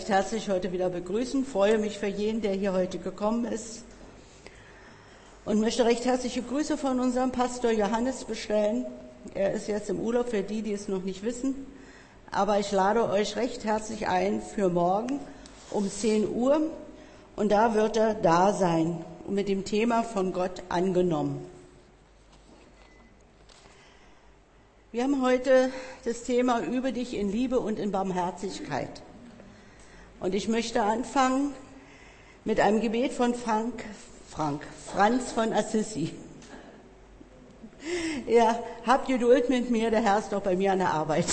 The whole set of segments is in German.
recht herzlich heute wieder begrüßen. Freue mich für jeden, der hier heute gekommen ist. Und möchte recht herzliche Grüße von unserem Pastor Johannes bestellen. Er ist jetzt im Urlaub, für die es noch nicht wissen. Aber ich lade euch recht herzlich ein für morgen um 10 Uhr. Und da wird er da sein und mit dem Thema von Gott angenommen. Wir haben heute das Thema Übe dich in Liebe und in Barmherzigkeit. Und ich möchte anfangen mit einem Gebet von Franz von Assisi. Ja, habt Geduld mit mir, der Herr ist doch bei mir an der Arbeit.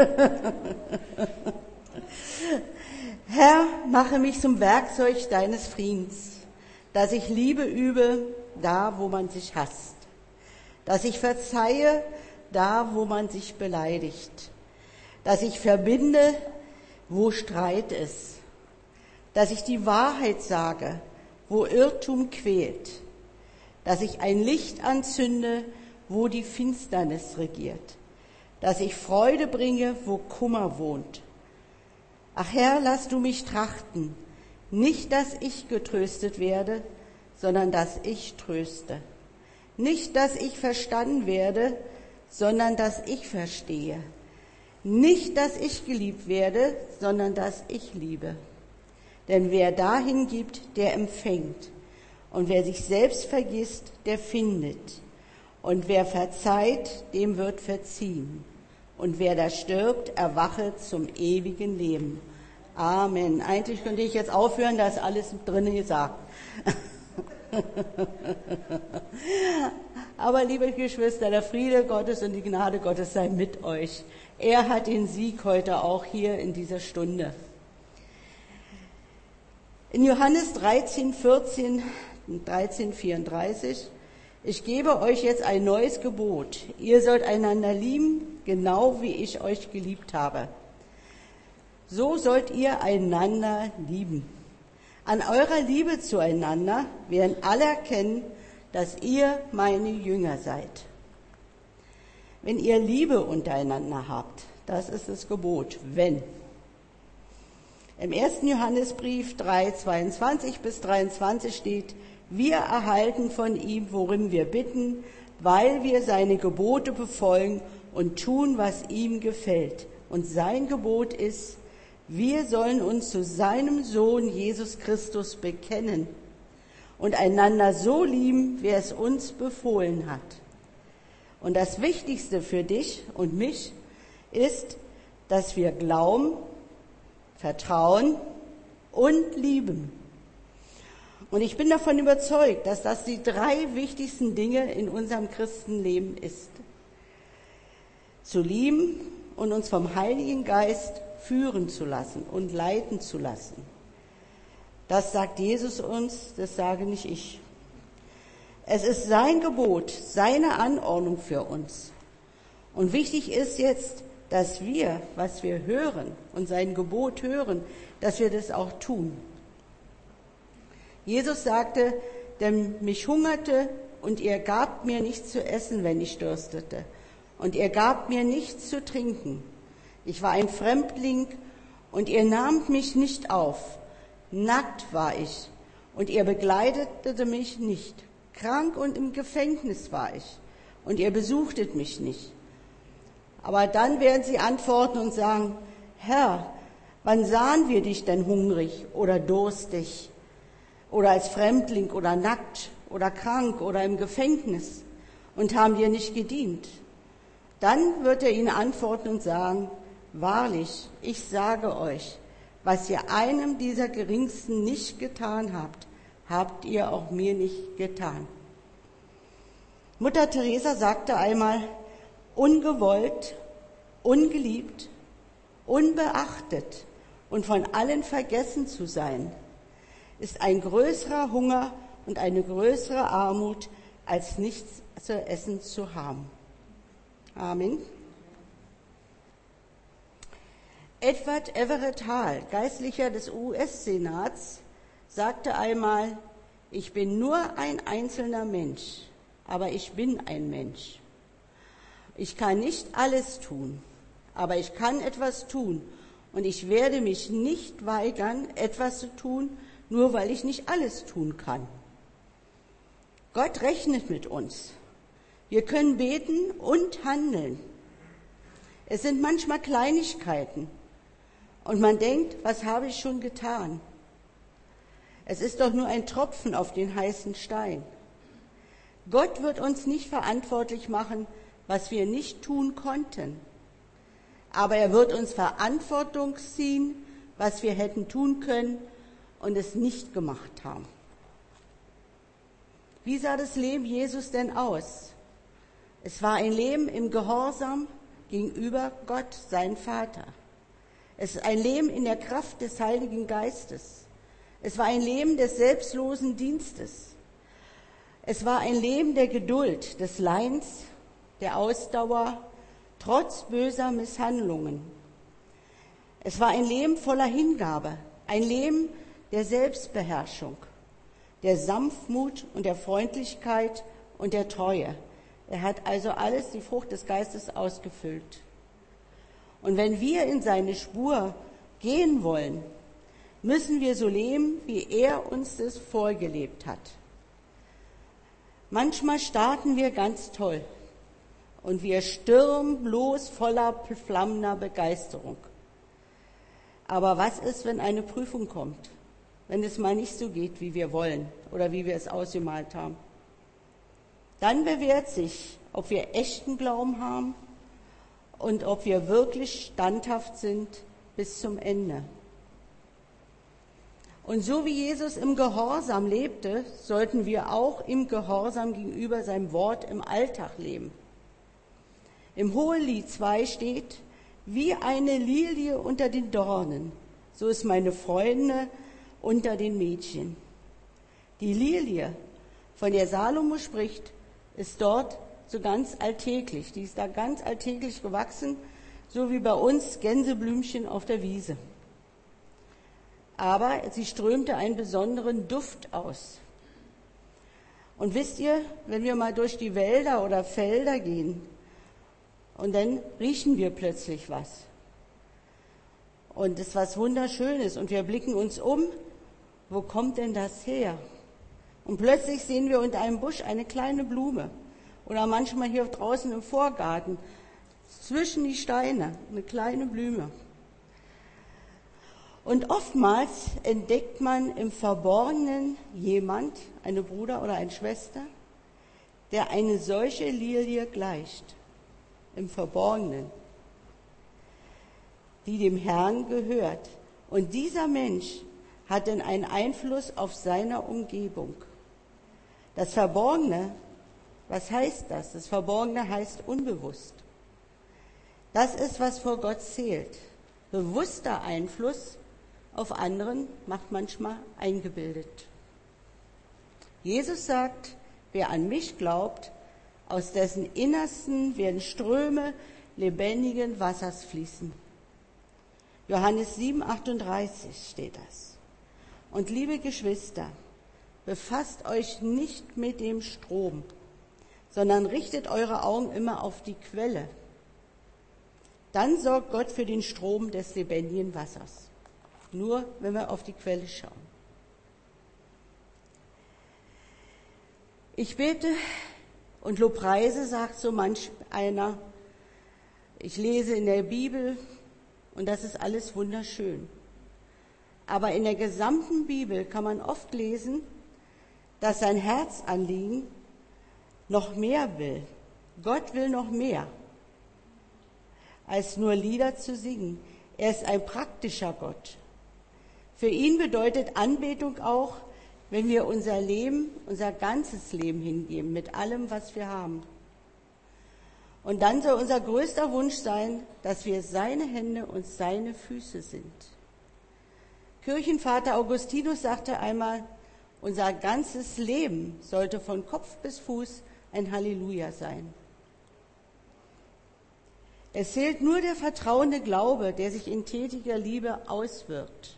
Herr, mache mich zum Werkzeug deines Friedens, dass ich Liebe übe, da wo man sich hasst, dass ich verzeihe, da wo man sich beleidigt, dass ich verbinde, wo Streit ist, dass ich die Wahrheit sage, wo Irrtum quält, dass ich ein Licht anzünde, wo die Finsternis regiert, dass ich Freude bringe, wo Kummer wohnt. Ach Herr, lass du mich trachten, nicht, dass ich getröstet werde, sondern dass ich tröste. Nicht, dass ich verstanden werde, sondern dass ich verstehe. Nicht, dass ich geliebt werde, sondern dass ich liebe. Denn wer dahin gibt, der empfängt. Und wer sich selbst vergisst, der findet. Und wer verzeiht, dem wird verziehen. Und wer da stirbt, erwache zum ewigen Leben. Amen. Eigentlich könnte ich jetzt aufhören, da ist alles drin gesagt. Aber liebe Geschwister, der Friede Gottes und die Gnade Gottes sei mit euch. Er hat den Sieg heute auch hier in dieser Stunde. In Johannes 13,14 und 13,34: Ich gebe euch jetzt ein neues Gebot. Ihr sollt einander lieben, genau wie ich euch geliebt habe. So sollt ihr einander lieben. An eurer Liebe zueinander werden alle erkennen, dass ihr meine Jünger seid. Wenn ihr Liebe untereinander habt, das ist das Gebot, wenn. Im 1. Johannesbrief 3, 22 bis 23 steht: Wir erhalten von ihm, worin wir bitten, weil wir seine Gebote befolgen und tun, was ihm gefällt. Und sein Gebot ist: Wir sollen uns zu seinem Sohn Jesus Christus bekennen und einander so lieben, wie er es uns befohlen hat. Und das Wichtigste für dich und mich ist, dass wir glauben, vertrauen und lieben. Und ich bin davon überzeugt, dass das die 3 wichtigsten Dinge in unserem Christenleben ist. Zu lieben und uns vom Heiligen Geist führen zu lassen und leiten zu lassen. Das sagt Jesus uns, das sage nicht ich. Es ist sein Gebot, seine Anordnung für uns. Und wichtig ist jetzt, dass wir, was wir hören und sein Gebot hören, dass wir das auch tun. Jesus sagte: Denn mich hungerte und ihr gabt mir nichts zu essen, wenn ich dürstete. Und ihr gabt mir nichts zu trinken. Ich war ein Fremdling und ihr nahmt mich nicht auf. Nackt war ich und ihr begleitete mich nicht. Krank und im Gefängnis war ich und ihr besuchtet mich nicht. Aber dann werden sie antworten und sagen: Herr, wann sahen wir dich denn hungrig oder durstig oder als Fremdling oder nackt oder krank oder im Gefängnis und haben dir nicht gedient? Dann wird er ihnen antworten und sagen: Wahrlich, ich sage euch, was ihr einem dieser Geringsten nicht getan habt, habt ihr auch mir nicht getan. Mutter Teresa sagte einmal: Ungewollt, ungeliebt, unbeachtet und von allen vergessen zu sein, ist ein größerer Hunger und eine größere Armut, als nichts zu essen zu haben. Amen. Edward Everett Hall, Geistlicher des US-Senats, sagte einmal: Ich bin nur ein einzelner Mensch, aber ich bin ein Mensch. Ich kann nicht alles tun, aber ich kann etwas tun Und ich werde mich nicht weigern, etwas zu tun, nur weil ich nicht alles tun kann. Gott rechnet mit uns. Wir können beten und handeln. Es sind manchmal Kleinigkeiten. Und man denkt, was habe ich schon getan? Es ist doch nur ein Tropfen auf den heißen Stein. Gott wird uns nicht verantwortlich machen, was wir nicht tun konnten. Aber er wird uns Verantwortung ziehen, was wir hätten tun können und es nicht gemacht haben. Wie sah das Leben Jesus denn aus? Es war ein Leben im Gehorsam gegenüber Gott, sein Vater. Es ist ein Leben in der Kraft des Heiligen Geistes. Es war ein Leben des selbstlosen Dienstes. Es war ein Leben der Geduld, des Leidens, der Ausdauer, trotz böser Misshandlungen. Es war ein Leben voller Hingabe, ein Leben der Selbstbeherrschung, der Sanftmut und der Freundlichkeit und der Treue. Er hat also alles, die Frucht des Geistes, ausgefüllt. Und wenn wir in seine Spur gehen wollen, müssen wir so leben, wie er uns das vorgelebt hat. Manchmal starten wir ganz toll und wir stürmen los voller flammender Begeisterung. Aber was ist, wenn eine Prüfung kommt? Wenn es mal nicht so geht, wie wir wollen oder wie wir es ausgemalt haben? Dann bewährt sich, ob wir echten Glauben haben und ob wir wirklich standhaft sind bis zum Ende. Und so wie Jesus im Gehorsam lebte, sollten wir auch im Gehorsam gegenüber seinem Wort im Alltag leben. Im Hohelied 2 steht, wie eine Lilie unter den Dornen, so ist meine Freunde unter den Mädchen. Die Lilie, von der Salomo spricht, ist dort so ganz alltäglich. Die ist da ganz alltäglich gewachsen, so wie bei uns Gänseblümchen auf der Wiese. Aber sie strömte einen besonderen Duft aus. Und wisst ihr, wenn wir mal durch die Wälder oder Felder gehen, und dann riechen wir plötzlich was. Und es ist was Wunderschönes und wir blicken uns um, wo kommt denn das her? Und plötzlich sehen wir unter einem Busch eine kleine Blume oder manchmal hier draußen im Vorgarten, zwischen die Steine, eine kleine Blume. Und oftmals entdeckt man im Verborgenen jemand, eine Bruder oder eine Schwester, der eine solche Lilie gleicht, im Verborgenen, die dem Herrn gehört. Und dieser Mensch hat dann einen Einfluss auf seine Umgebung. Das Verborgene, was heißt das? Das Verborgene heißt unbewusst. Das ist, was vor Gott zählt. Bewusster Einfluss auf anderen macht manchmal eingebildet. Jesus sagt, wer an mich glaubt, aus dessen Innersten werden Ströme lebendigen Wassers fließen. Johannes 7,38 steht das. Und liebe Geschwister, befasst euch nicht mit dem Strom, sondern richtet eure Augen immer auf die Quelle. Dann sorgt Gott für den Strom des lebendigen Wassers. Nur wenn wir auf die Quelle schauen. Ich bete und Lobpreise, sagt so manch einer. Ich lese in der Bibel und das ist alles wunderschön. Aber in der gesamten Bibel kann man oft lesen, dass sein Herzanliegen noch mehr will. Gott will noch mehr, als nur Lieder zu singen. Er ist ein praktischer Gott. Für ihn bedeutet Anbetung auch, wenn wir unser Leben, unser ganzes Leben hingeben, mit allem, was wir haben. Und dann soll unser größter Wunsch sein, dass wir seine Hände und seine Füße sind. Kirchenvater Augustinus sagte einmal, unser ganzes Leben sollte von Kopf bis Fuß ein Halleluja sein. Es zählt nur der vertrauende Glaube, der sich in tätiger Liebe auswirkt.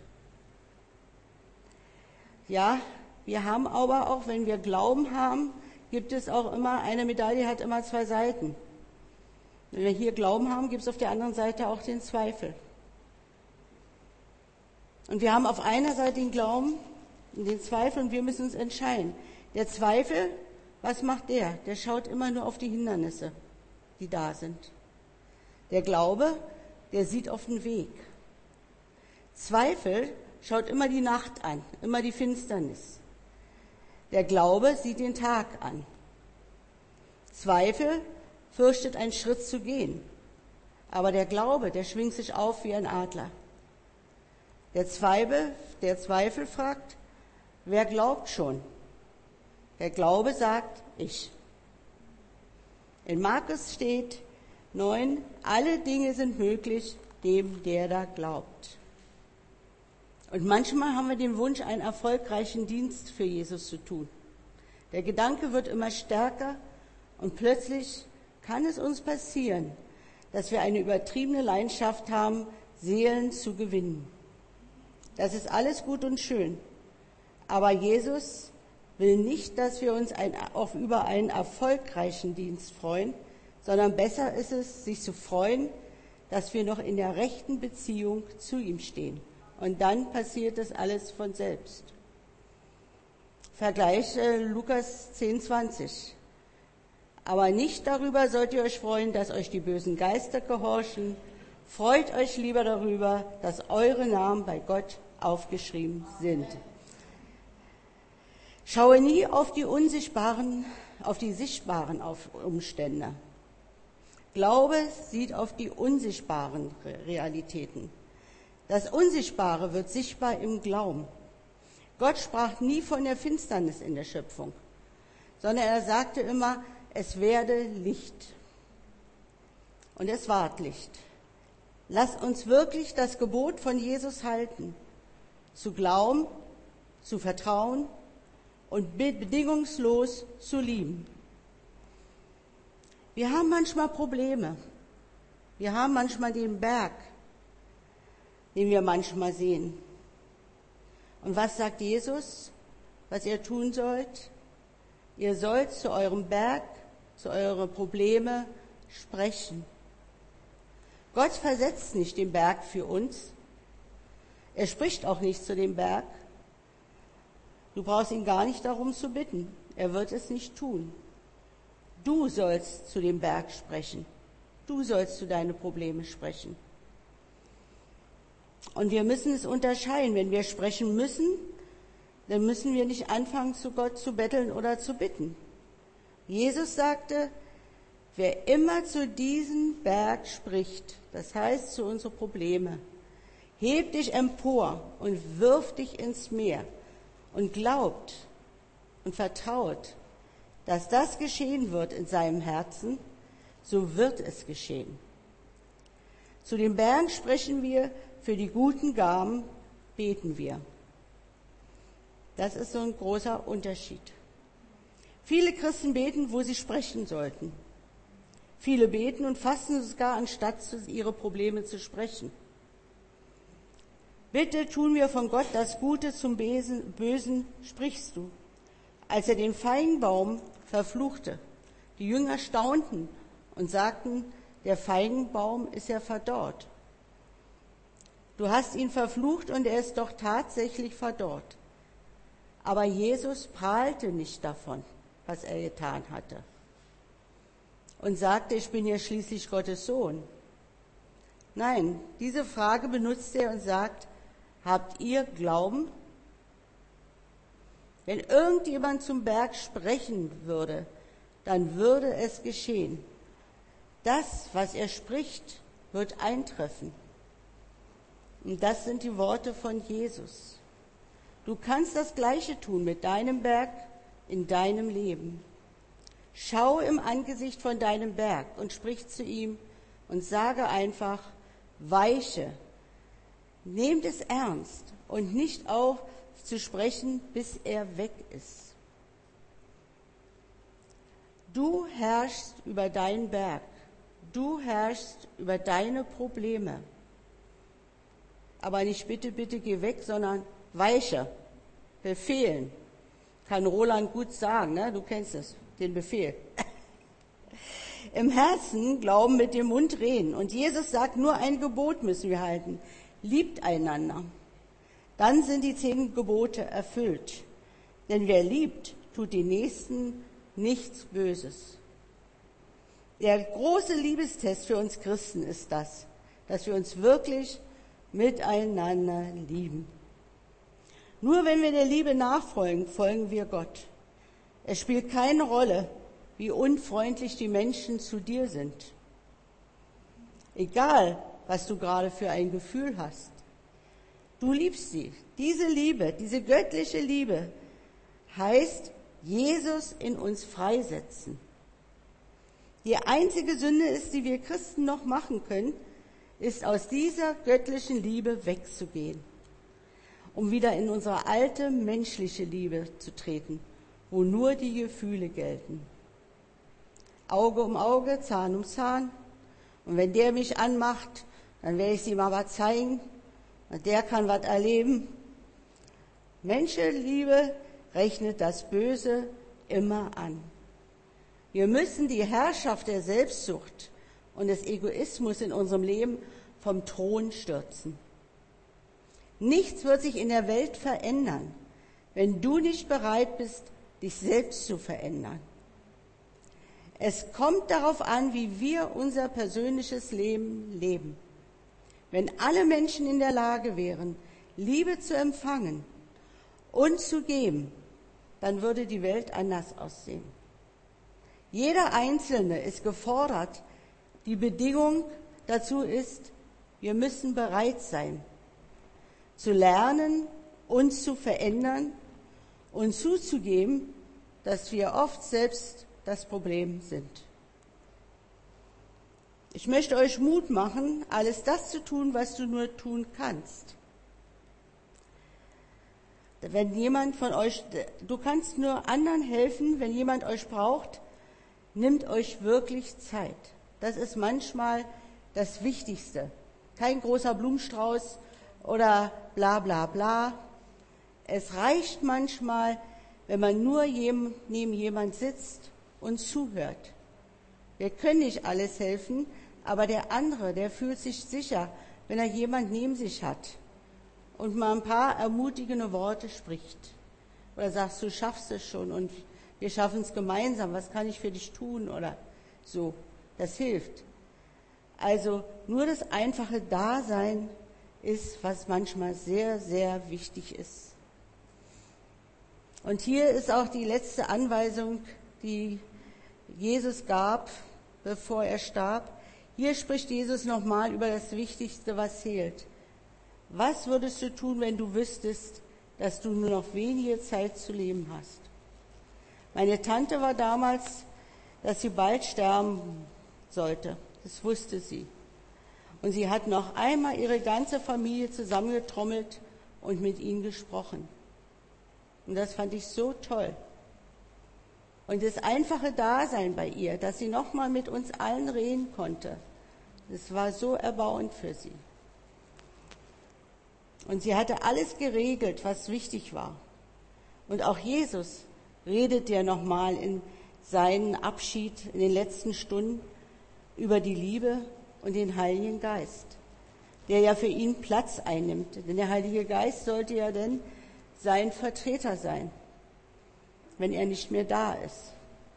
Ja, wir haben aber auch, wenn wir Glauben haben, gibt es auch immer, eine Medaille hat immer zwei Seiten. Wenn wir hier Glauben haben, gibt es auf der anderen Seite auch den Zweifel. Und wir haben auf einer Seite den Glauben und den Zweifel und wir müssen uns entscheiden. Der Zweifel, was macht der? Der schaut immer nur auf die Hindernisse, die da sind. Der Glaube, der sieht auf den Weg. Zweifel schaut immer die Nacht an, immer die Finsternis. Der Glaube sieht den Tag an. Zweifel fürchtet, einen Schritt zu gehen. Aber der Glaube, der schwingt sich auf wie ein Adler. Der Zweifel fragt, wer glaubt schon? Der Glaube sagt, ich. In Markus steht 9, alle Dinge sind möglich dem, der da glaubt. Und manchmal haben wir den Wunsch, einen erfolgreichen Dienst für Jesus zu tun. Der Gedanke wird immer stärker und plötzlich kann es uns passieren, dass wir eine übertriebene Leidenschaft haben, Seelen zu gewinnen. Das ist alles gut und schön. Aber Jesus will nicht, dass wir uns auch über einen erfolgreichen Dienst freuen, sondern besser ist es, sich zu freuen, dass wir noch in der rechten Beziehung zu ihm stehen. Und dann passiert das alles von selbst. Vergleich Lukas 10,20. Aber nicht darüber sollt ihr euch freuen, dass euch die bösen Geister gehorchen. Freut euch lieber darüber, dass eure Namen bei Gott aufgeschrieben sind. Schaue nie auf die unsichtbaren, auf die sichtbaren Umstände. Glaube sieht auf die unsichtbaren Realitäten. Das Unsichtbare wird sichtbar im Glauben. Gott sprach nie von der Finsternis in der Schöpfung, sondern er sagte immer, es werde Licht. Und es ward Licht. Lass uns wirklich das Gebot von Jesus halten, zu glauben, zu vertrauen und bedingungslos zu lieben. Wir haben manchmal Probleme. Wir haben manchmal den Berg, den wir manchmal sehen. Und was sagt Jesus, was ihr tun sollt? Ihr sollt zu eurem Berg, zu euren Problemen sprechen. Gott versetzt nicht den Berg für uns. Er spricht auch nicht zu dem Berg. Du brauchst ihn gar nicht darum zu bitten. Er wird es nicht tun. Du sollst zu dem Berg sprechen. Du sollst zu deinen Problemen sprechen. Und wir müssen es unterscheiden. Wenn wir sprechen müssen, dann müssen wir nicht anfangen, zu Gott zu betteln oder zu bitten. Jesus sagte, wer immer zu diesem Berg spricht, das heißt zu unseren Problemen, heb dich empor und wirf dich ins Meer und glaubt und vertraut, dass das geschehen wird in seinem Herzen, so wird es geschehen. Zu den Bergen sprechen wir, für die guten Gaben beten wir. Das ist so ein großer Unterschied. Viele Christen beten, wo sie sprechen sollten. Viele beten und fasten sogar, anstatt ihre Probleme zu sprechen. Bitte tun wir von Gott das Gute zum Bösen, sprichst du. Als er den Feigenbaum verfluchte, die Jünger staunten und sagten, der Feigenbaum ist ja verdorrt. Du hast ihn verflucht und er ist doch tatsächlich verdorrt. Aber Jesus prahlte nicht davon, was er getan hatte. Und sagte, ich bin ja schließlich Gottes Sohn. Nein, diese Frage benutzt er und sagt, habt ihr Glauben? Wenn irgendjemand zum Berg sprechen würde, dann würde es geschehen. Das, was er spricht, wird eintreffen. Und das sind die Worte von Jesus. Du kannst das Gleiche tun mit deinem Berg in deinem Leben. Schau im Angesicht von deinem Berg und sprich zu ihm und sage einfach, weiche. Nehmt es ernst und nicht auf zu sprechen, bis er weg ist. Du herrschst über deinen Berg. Du herrschst über deine Probleme. Aber nicht bitte, bitte geh weg, sondern weiche, befehlen. Kann Roland gut sagen, ne? Du kennst es, den Befehl. Im Herzen glauben, mit dem Mund reden. Und Jesus sagt, nur ein Gebot müssen wir halten. Liebt einander. Dann sind die 10 Gebote erfüllt. Denn wer liebt, tut den Nächsten nichts Böses. Der große Liebestest für uns Christen ist das, dass wir uns wirklich miteinander lieben. Nur wenn wir der Liebe nachfolgen, folgen wir Gott. Es spielt keine Rolle, wie unfreundlich die Menschen zu dir sind. Egal, was du gerade für ein Gefühl hast. Du liebst sie. Diese Liebe, diese göttliche Liebe heißt, Jesus in uns freisetzen. Die einzige Sünde ist, die wir Christen noch machen können, ist aus dieser göttlichen Liebe wegzugehen, um wieder in unsere alte menschliche Liebe zu treten, wo nur die Gefühle gelten. Auge um Auge, Zahn um Zahn. Und wenn der mich anmacht, dann werde ich es ihm aber zeigen. Und der kann was erleben. Menschenliebe rechnet das Böse immer an. Wir müssen die Herrschaft der Selbstsucht und des Egoismus in unserem Leben vom Thron stürzen. Nichts wird sich in der Welt verändern, wenn du nicht bereit bist, dich selbst zu verändern. Es kommt darauf an, wie wir unser persönliches Leben leben. Wenn alle Menschen in der Lage wären, Liebe zu empfangen und zu geben, dann würde die Welt anders aussehen. Jeder Einzelne ist gefordert. Die Bedingung dazu ist, wir müssen bereit sein, zu lernen, uns zu verändern und zuzugeben, dass wir oft selbst das Problem sind. Ich möchte euch Mut machen, alles das zu tun, was du nur tun kannst. Wenn jemand von euch, du kannst nur anderen helfen, wenn jemand euch braucht, nimmt euch wirklich Zeit. Das ist manchmal das Wichtigste. Kein großer Blumenstrauß oder bla bla bla. Es reicht manchmal, wenn man nur neben jemand sitzt und zuhört. Wir können nicht alles helfen, aber der andere, der fühlt sich sicher, wenn er jemand neben sich hat und mal ein paar ermutigende Worte spricht. Oder sagst, du schaffst es schon und wir schaffen es gemeinsam, was kann ich für dich tun oder so. Das hilft. Also nur das einfache Dasein ist, was manchmal sehr, sehr wichtig ist. Und hier ist auch die letzte Anweisung, die Jesus gab, bevor er starb. Hier spricht Jesus nochmal über das Wichtigste, was zählt. Was würdest du tun, wenn du wüsstest, dass du nur noch wenige Zeit zu leben hast? Meine Tante war damals, dass sie bald sterben sollte. Das wusste sie. Und sie hat noch einmal ihre ganze Familie zusammengetrommelt und mit ihnen gesprochen. Und das fand ich so toll. Und das einfache Dasein bei ihr, dass sie noch mal mit uns allen reden konnte, das war so erbauend für sie. Und sie hatte alles geregelt, was wichtig war. Und auch Jesus redet ja noch mal in seinen Abschied in den letzten Stunden über die Liebe und den Heiligen Geist, der ja für ihn Platz einnimmt. Denn der Heilige Geist sollte ja dann sein Vertreter sein, wenn er nicht mehr da ist.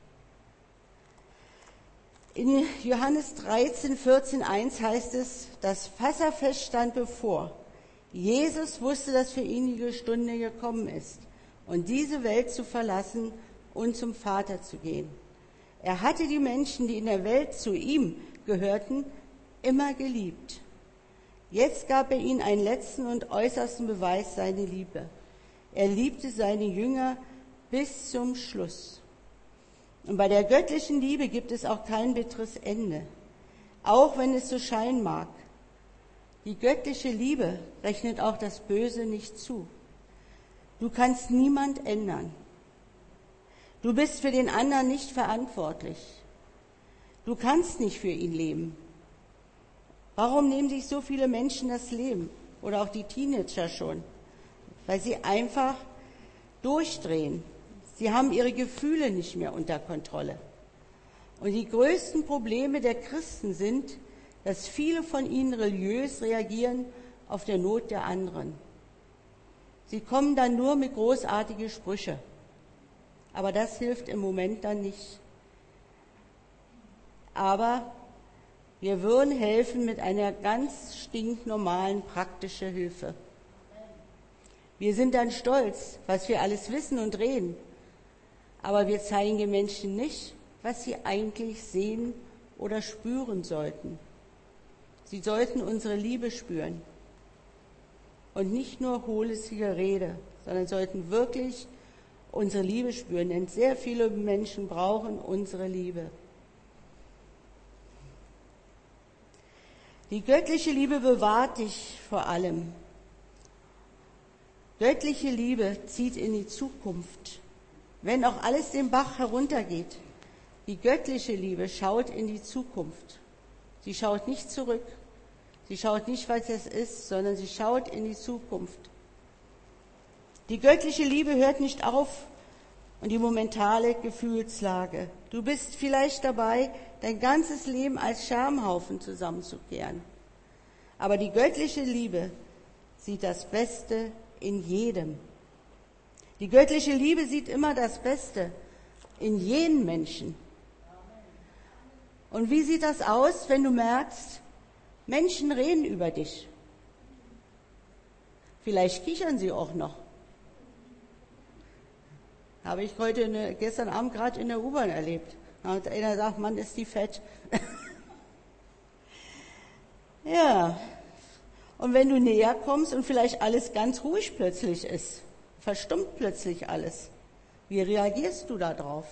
In Johannes 13, 14, 1 heißt es, das Passafest stand bevor. Jesus wusste, dass für ihn die Stunde gekommen ist und diese Welt zu verlassen und zum Vater zu gehen. Er hatte die Menschen, die in der Welt zu ihm gehörten, immer geliebt. Jetzt gab er ihnen einen letzten und äußersten Beweis seiner Liebe. Er liebte seine Jünger bis zum Schluss. Und bei der göttlichen Liebe gibt es auch kein bitteres Ende, auch wenn es so scheinen mag. Die göttliche Liebe rechnet auch das Böse nicht zu. Du kannst niemand ändern. Du bist für den anderen nicht verantwortlich. Du kannst nicht für ihn leben. Warum nehmen sich so viele Menschen das Leben? Oder auch die Teenager schon? Weil sie einfach durchdrehen. Sie haben ihre Gefühle nicht mehr unter Kontrolle. Und die größten Probleme der Christen sind, dass viele von ihnen religiös reagieren auf der Not der anderen. Sie kommen dann nur mit großartigen Sprüchen. Aber das hilft im Moment dann nicht. Aber wir würden helfen mit einer ganz stinknormalen praktischen Hilfe. Wir sind dann stolz, was wir alles wissen und reden. Aber wir zeigen den Menschen nicht, was sie eigentlich sehen oder spüren sollten. Sie sollten unsere Liebe spüren. Und nicht nur hohles Gerede, sondern sollten wirklich unsere Liebe spüren. Denn sehr viele Menschen brauchen unsere Liebe. Die göttliche Liebe bewahrt dich vor allem. Göttliche Liebe zieht in die Zukunft, wenn auch alles den Bach heruntergeht. Die göttliche Liebe schaut in die Zukunft. Sie schaut nicht zurück. Sie schaut nicht, was es ist, sondern sie schaut in die Zukunft. Die göttliche Liebe hört nicht auf und die momentane Gefühlslage. Du bist vielleicht dabei, dein ganzes Leben als Schamhaufen zusammenzukehren. Aber die göttliche Liebe sieht das Beste in jedem. Die göttliche Liebe sieht immer das Beste in jedem Menschen. Und wie sieht das aus, wenn du merkst, Menschen reden über dich? Vielleicht kichern sie auch noch. Habe ich gestern Abend gerade in der U-Bahn erlebt. Da hat einer gesagt, Mann, ist die fett. Ja. Und wenn du näher kommst und vielleicht alles ganz ruhig plötzlich ist, verstummt plötzlich alles, wie reagierst du da drauf?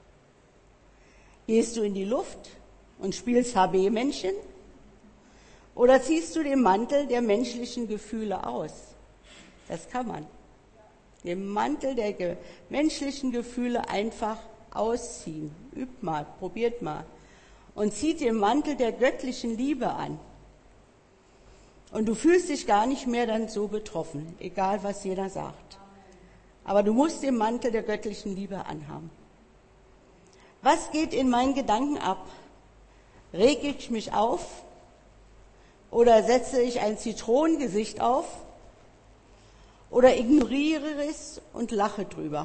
Gehst du in die Luft und spielst HB-Männchen? Oder ziehst du den Mantel der menschlichen Gefühle aus? Das kann man. Den Mantel der menschlichen Gefühle einfach ausziehen. Übt mal, probiert mal. Und zieht den Mantel der göttlichen Liebe an. Und du fühlst dich gar nicht mehr dann so betroffen, egal was jeder sagt. Aber du musst den Mantel der göttlichen Liebe anhaben. Was geht in meinen Gedanken ab? Reg ich mich auf? Oder setze ich ein Zitronengesicht auf? Oder ignoriere es und lache drüber?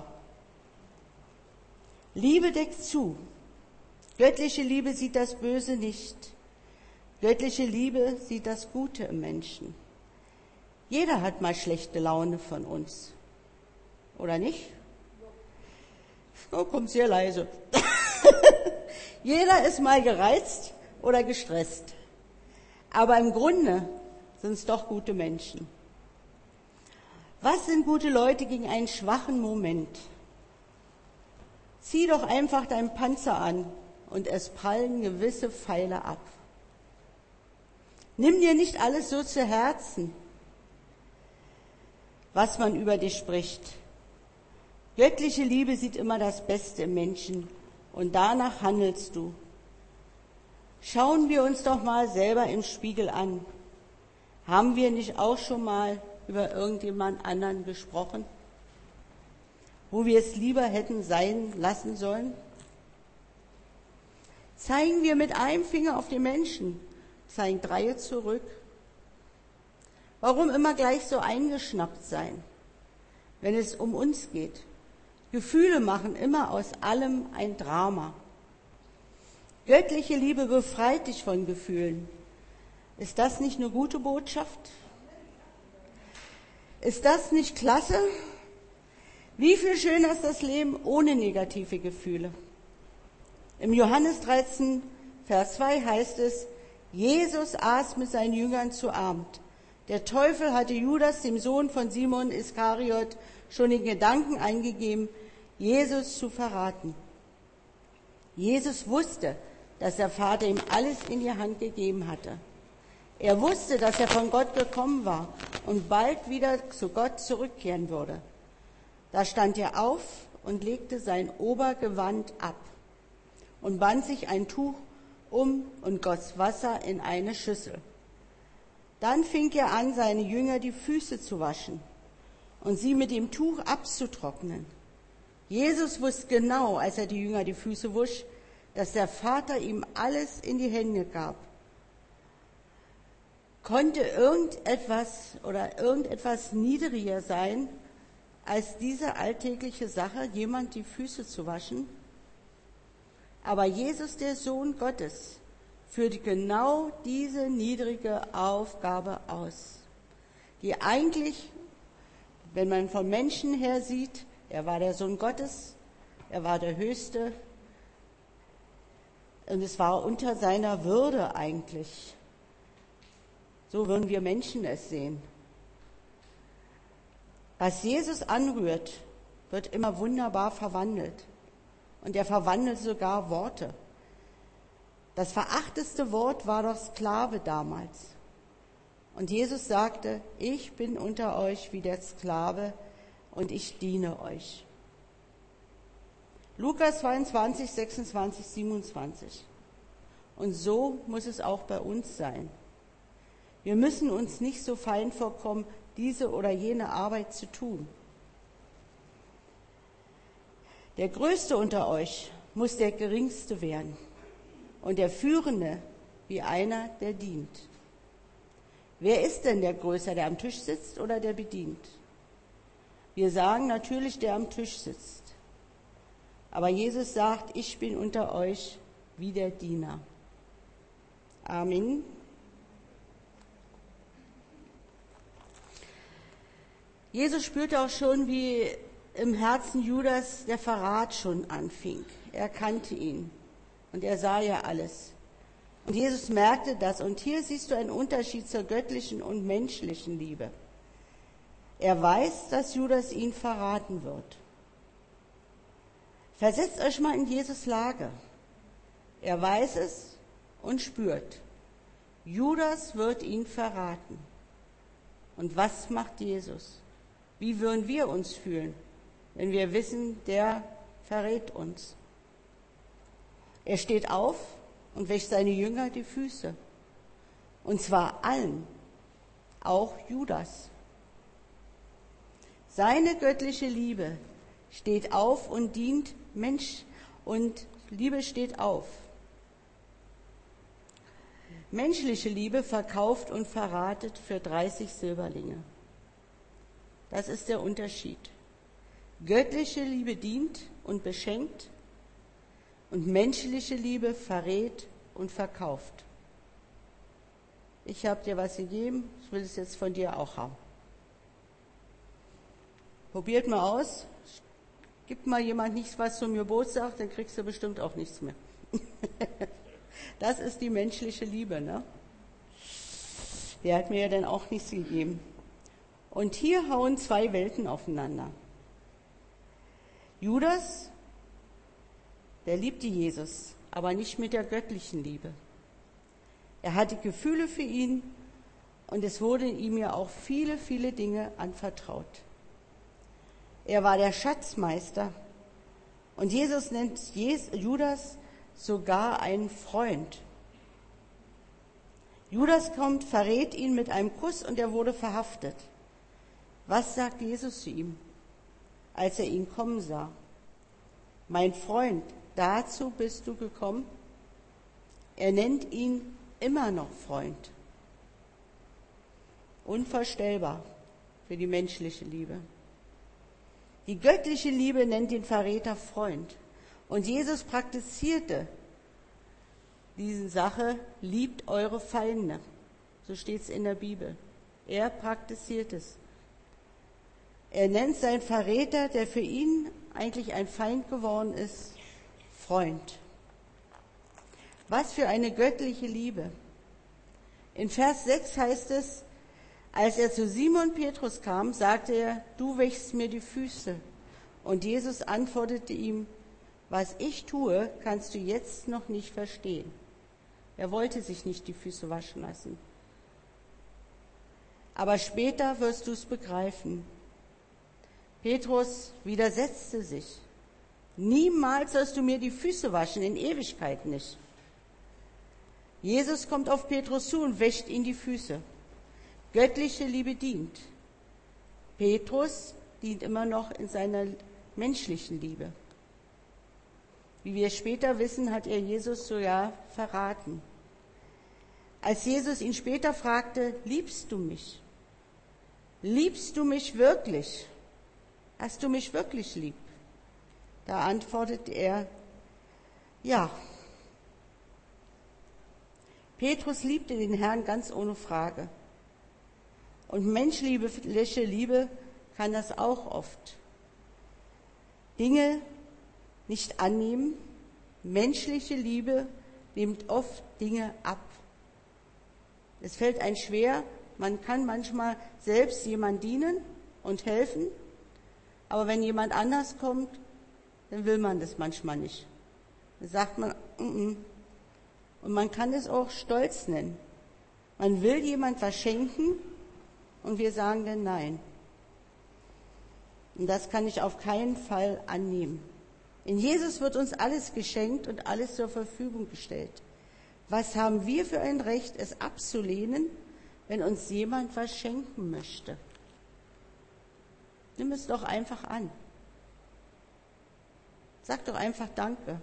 Liebe deckt zu. Göttliche Liebe sieht das Böse nicht. Göttliche Liebe sieht das Gute im Menschen. Jeder hat mal schlechte Laune von uns. Oder nicht? Oh, kommt sehr leise. Jeder ist mal gereizt oder gestresst. Aber im Grunde sind es doch gute Menschen. Was sind gute Leute gegen einen schwachen Moment? Zieh doch einfach deinen Panzer an und es prallen gewisse Pfeile ab. Nimm dir nicht alles so zu Herzen, was man über dich spricht. Göttliche Liebe sieht immer das Beste im Menschen und danach handelst du. Schauen wir uns doch mal selber im Spiegel an. Haben wir nicht auch schon mal über irgendjemand anderen gesprochen, wo wir es lieber hätten sein lassen sollen? Zeigen wir mit einem Finger auf den Menschen, zeigen 3 zurück. Warum immer gleich so eingeschnappt sein, wenn es um uns geht? Gefühle machen immer aus allem ein Drama. Göttliche Liebe befreit dich von Gefühlen. Ist das nicht eine gute Botschaft? Ist das nicht klasse? Wie viel schöner ist das Leben ohne negative Gefühle? Im Johannes 13, Vers 2 heißt es, Jesus aß mit seinen Jüngern zu Abend. Der Teufel hatte Judas, dem Sohn von Simon Iskariot, schon den Gedanken eingegeben, Jesus zu verraten. Jesus wusste, dass der Vater ihm alles in die Hand gegeben hatte. Er wusste, dass er von Gott gekommen war und bald wieder zu Gott zurückkehren würde. Da stand er auf und legte sein Obergewand ab und band sich ein Tuch um und goss Wasser in eine Schüssel. Dann fing er an, seine Jünger die Füße zu waschen und sie mit dem Tuch abzutrocknen. Jesus wusste genau, als er die Jünger die Füße wusch, dass der Vater ihm alles in die Hände gab. Konnte irgendetwas niedriger sein, als diese alltägliche Sache, jemand die Füße zu waschen? Aber Jesus, der Sohn Gottes, führte genau diese niedrige Aufgabe aus, die eigentlich, wenn man vom Menschen her sieht, er war der Sohn Gottes, er war der Höchste und es war unter seiner Würde eigentlich. So würden wir Menschen es sehen. Was Jesus anrührt, wird immer wunderbar verwandelt. Und er verwandelt sogar Worte. Das verachteste Wort war doch Sklave damals. Und Jesus sagte, ich bin unter euch wie der Sklave und ich diene euch. Lukas 22, 26, 27. Und so muss es auch bei uns sein. Wir müssen uns nicht so fein vorkommen, diese oder jene Arbeit zu tun. Der Größte unter euch muss der Geringste werden und der Führende wie einer, der dient. Wer ist denn der Größere, der am Tisch sitzt oder der bedient? Wir sagen natürlich, der am Tisch sitzt. Aber Jesus sagt, ich bin unter euch wie der Diener. Amen. Jesus spürte auch schon, wie im Herzen Judas der Verrat schon anfing. Er kannte ihn und er sah ja alles. Und Jesus merkte das. Und hier siehst du einen Unterschied zur göttlichen und menschlichen Liebe. Er weiß, dass Judas ihn verraten wird. Versetzt euch mal in Jesus' Lage. Er weiß es und spürt. Judas wird ihn verraten. Und was macht Jesus? Wie würden wir uns fühlen, wenn wir wissen, der verrät uns? Er steht auf und wäscht seine Jünger die Füße. Und zwar allen, auch Judas. Seine göttliche Liebe steht auf und dient Mensch und Liebe steht auf. Menschliche Liebe verkauft und verratet für 30 Silberlinge. Das ist der Unterschied. Göttliche Liebe dient und beschenkt und menschliche Liebe verrät und verkauft. Ich habe dir was gegeben, ich will es jetzt von dir auch haben. Probiert mal aus. Gibt mal jemand nichts was zum Geburtstag, dann kriegst du bestimmt auch nichts mehr. Das ist die menschliche Liebe, ne? Der hat mir ja dann auch nichts gegeben. Und hier hauen zwei Welten aufeinander. Judas, der liebte Jesus, aber nicht mit der göttlichen Liebe. Er hatte Gefühle für ihn und es wurden ihm ja auch viele, viele Dinge anvertraut. Er war der Schatzmeister und Jesus nennt Judas sogar einen Freund. Judas kommt, verrät ihn mit einem Kuss und er wurde verhaftet. Was sagt Jesus zu ihm, als er ihn kommen sah? Mein Freund, dazu bist du gekommen? Er nennt ihn immer noch Freund. Unvorstellbar für die menschliche Liebe. Die göttliche Liebe nennt den Verräter Freund. Und Jesus praktizierte diese Sache, liebt eure Feinde. So steht es in der Bibel. Er praktiziert es. Er nennt seinen Verräter, der für ihn eigentlich ein Feind geworden ist, Freund. Was für eine göttliche Liebe. In Vers 6 heißt es, als er zu Simon Petrus kam, sagte er, du wäschst mir die Füße. Und Jesus antwortete ihm, was ich tue, kannst du jetzt noch nicht verstehen. Er wollte sich nicht die Füße waschen lassen. Aber später wirst du es begreifen. Petrus widersetzte sich. Niemals sollst du mir die Füße waschen, in Ewigkeit nicht. Jesus kommt auf Petrus zu und wäscht ihm die Füße. Göttliche Liebe dient. Petrus dient immer noch in seiner menschlichen Liebe. Wie wir später wissen, hat er Jesus sogar verraten. Als Jesus ihn später fragte, liebst du mich? Liebst du mich wirklich? Hast du mich wirklich lieb? Da antwortet er, ja. Petrus liebte den Herrn ganz ohne Frage. Und menschliche Liebe kann das auch oft. Dinge nicht annehmen. Menschliche Liebe nimmt oft Dinge ab. Es fällt einem schwer, man kann manchmal selbst jemand dienen und helfen, aber wenn jemand anders kommt, dann will man das manchmal nicht. Dann sagt man, Und man kann es auch Stolz nennen. Man will jemand was schenken und wir sagen dann nein. Und das kann ich auf keinen Fall annehmen. In Jesus wird uns alles geschenkt und alles zur Verfügung gestellt. Was haben wir für ein Recht, es abzulehnen, wenn uns jemand was schenken möchte? Nimm es doch einfach an. Sag doch einfach Danke.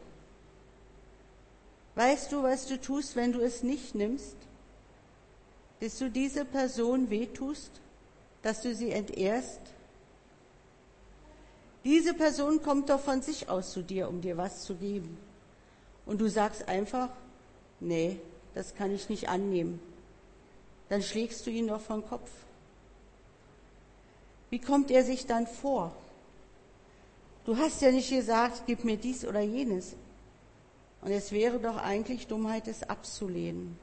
Weißt du, was du tust, wenn du es nicht nimmst? Dass du diese Person wehtust, dass du sie entehrst? Diese Person kommt doch von sich aus zu dir, um dir was zu geben. Und du sagst einfach, nee, das kann ich nicht annehmen. Dann schlägst du ihn doch vom Kopf. Wie kommt er sich dann vor? Du hast ja nicht gesagt, gib mir dies oder jenes. Und es wäre doch eigentlich Dummheit, es abzulehnen.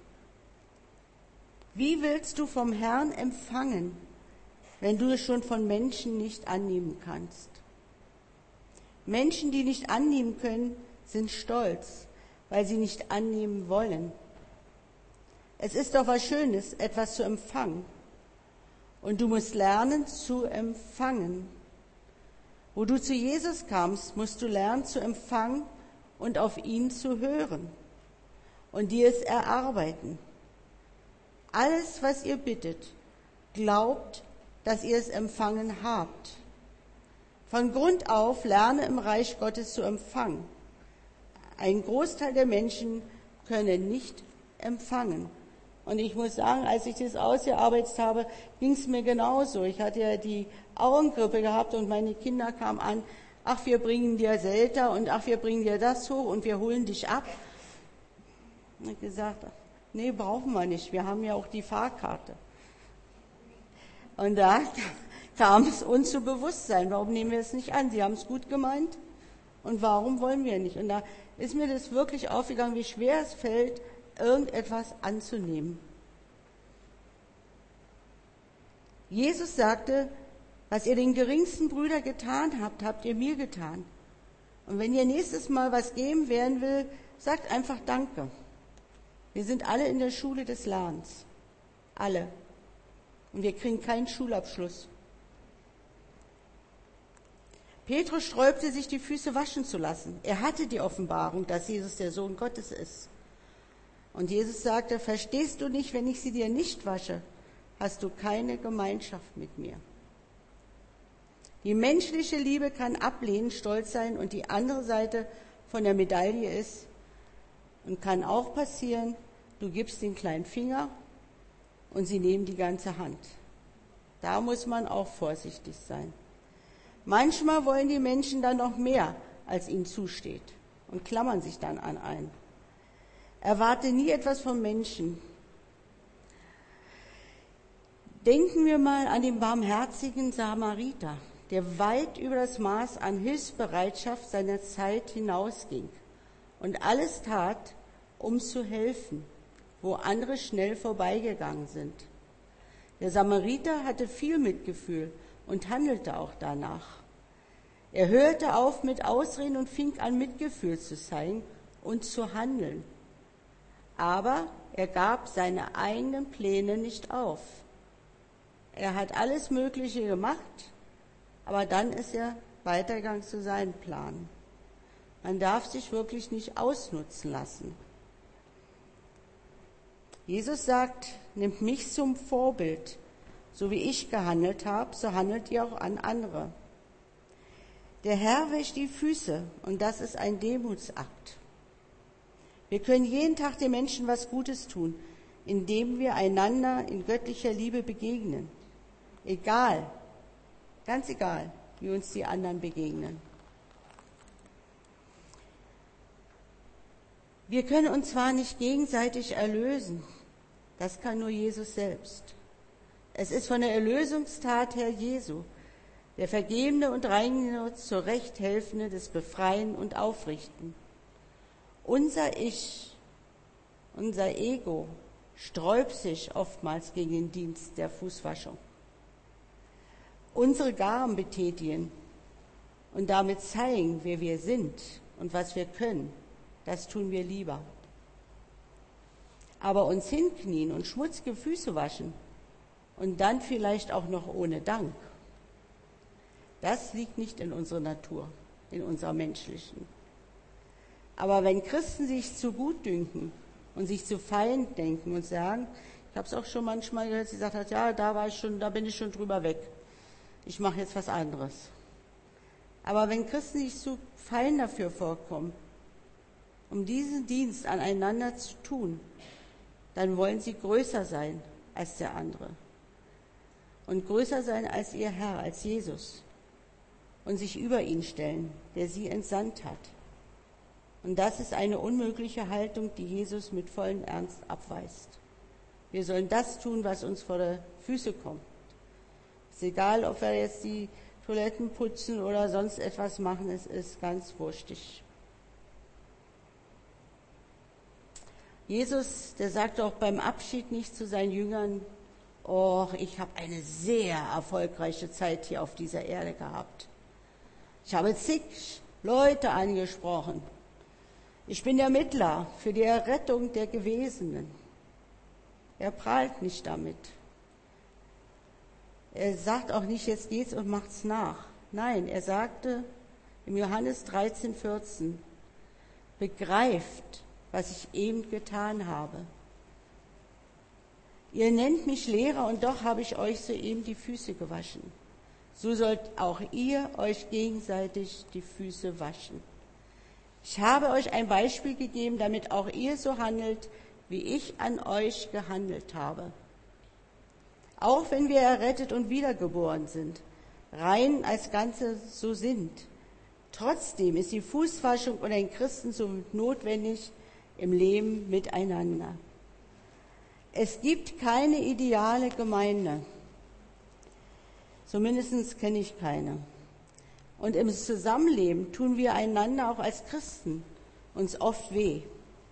Wie willst du vom Herrn empfangen, wenn du es schon von Menschen nicht annehmen kannst? Menschen, die nicht annehmen können, sind stolz, weil sie nicht annehmen wollen. Es ist doch was Schönes, etwas zu empfangen. Und du musst lernen zu empfangen. Wo du zu Jesus kamst, musst du lernen zu empfangen und auf ihn zu hören und dir es erarbeiten. Alles, was ihr bittet, glaubt, dass ihr es empfangen habt. Von Grund auf lerne im Reich Gottes zu empfangen. Ein Großteil der Menschen können nicht empfangen. Und ich muss sagen, als ich das ausgearbeitet habe, ging es mir genauso. Ich hatte ja die Augengrippe gehabt und meine Kinder kamen an, ach, wir bringen dir Selter und ach, wir bringen dir das hoch und wir holen dich ab. Und ich habe gesagt, nee, brauchen wir nicht, wir haben ja auch die Fahrkarte. Und da kam es uns zu Bewusstsein, warum nehmen wir es nicht an? Sie haben es gut gemeint und warum wollen wir nicht? Und da ist mir das wirklich aufgegangen, wie schwer es fällt, irgendetwas anzunehmen. Jesus sagte, was ihr den geringsten Brüdern getan habt, habt ihr mir getan. Und wenn ihr nächstes Mal was geben werden will, sagt einfach Danke. Wir sind alle in der Schule des Lernens. Alle. Und wir kriegen keinen Schulabschluss. Petrus sträubte sich, die Füße waschen zu lassen. Er hatte die Offenbarung, dass Jesus der Sohn Gottes ist. Und Jesus sagte, verstehst du nicht, wenn ich sie dir nicht wasche, hast du keine Gemeinschaft mit mir. Die menschliche Liebe kann ablehnen, stolz sein und die andere Seite von der Medaille ist und kann auch passieren, du gibst den kleinen Finger und sie nehmen die ganze Hand. Da muss man auch vorsichtig sein. Manchmal wollen die Menschen dann noch mehr, als ihnen zusteht und klammern sich dann an einen. Erwarte nie etwas vom Menschen. Denken wir mal an den barmherzigen Samariter, der weit über das Maß an Hilfsbereitschaft seiner Zeit hinausging und alles tat, um zu helfen, wo andere schnell vorbeigegangen sind. Der Samariter hatte viel Mitgefühl und handelte auch danach. Er hörte auf mit Ausreden und fing an, Mitgefühl zu zeigen und zu handeln. Aber er gab seine eigenen Pläne nicht auf. Er hat alles Mögliche gemacht, aber dann ist er weitergegangen zu seinem Plan. Man darf sich wirklich nicht ausnutzen lassen. Jesus sagt, nimmt mich zum Vorbild. So wie ich gehandelt habe, so handelt ihr auch an andere. Der Herr wäscht die Füße und das ist ein Demutsakt. Wir können jeden Tag den Menschen was Gutes tun. indem wir einander in göttlicher Liebe begegnen. Egal, ganz egal, wie uns die anderen begegnen. Wir können uns zwar nicht gegenseitig erlösen, das kann nur Jesus selbst. Es ist von der Erlösungstat her Jesu, der Vergebende und Reinigende, zur Recht Helfende, des Befreien und Aufrichten. Unser Ich, unser Ego sträubt sich oftmals gegen den Dienst der Fußwaschung. Unsere Gaben betätigen und damit zeigen, wer wir sind und was wir können, das tun wir lieber. Aber uns hinknien und schmutzige Füße waschen und dann vielleicht auch noch ohne Dank, das liegt nicht in unserer Natur, in unserer menschlichen. Aber wenn Christen sich zu gut dünken und sich zu fein denken und sagen, ich habe es auch schon manchmal gehört, sie sagt hat, ja, da bin ich schon drüber weg. Ich mache jetzt was anderes. Aber wenn Christen sich zu fein dafür vorkommen, um diesen Dienst aneinander zu tun, dann wollen sie größer sein als der andere. Und größer sein als ihr Herr, als Jesus. Und sich über ihn stellen, der sie entsandt hat. Und das ist eine unmögliche Haltung, die Jesus mit vollem Ernst abweist. Wir sollen das tun, was uns vor die Füße kommt. Es ist egal, ob wir jetzt die Toiletten putzen oder sonst etwas machen, es ist ganz wurstig. Jesus, der sagte auch beim Abschied nicht zu seinen Jüngern, oh, ich habe eine sehr erfolgreiche Zeit hier auf dieser Erde gehabt. Ich habe zig Leute angesprochen. Ich bin der Mittler für die Errettung der Gewesenen. Er prahlt nicht damit. Er sagt auch nicht, jetzt geht's und macht's nach. Nein, er sagte im Johannes 13,14, begreift, was ich eben getan habe. Ihr nennt mich Lehrer und doch habe ich euch soeben die Füße gewaschen. So sollt auch ihr euch gegenseitig die Füße waschen. Ich habe euch ein Beispiel gegeben, damit auch ihr so handelt, wie ich an euch gehandelt habe. Auch wenn wir errettet und wiedergeboren sind, rein als Ganze so sind, trotzdem ist die Fußwaschung unter den Christen so notwendig im Leben miteinander. Es gibt keine ideale Gemeinde. Zumindest kenne ich keine. Und im Zusammenleben tun wir einander auch als Christen uns oft weh.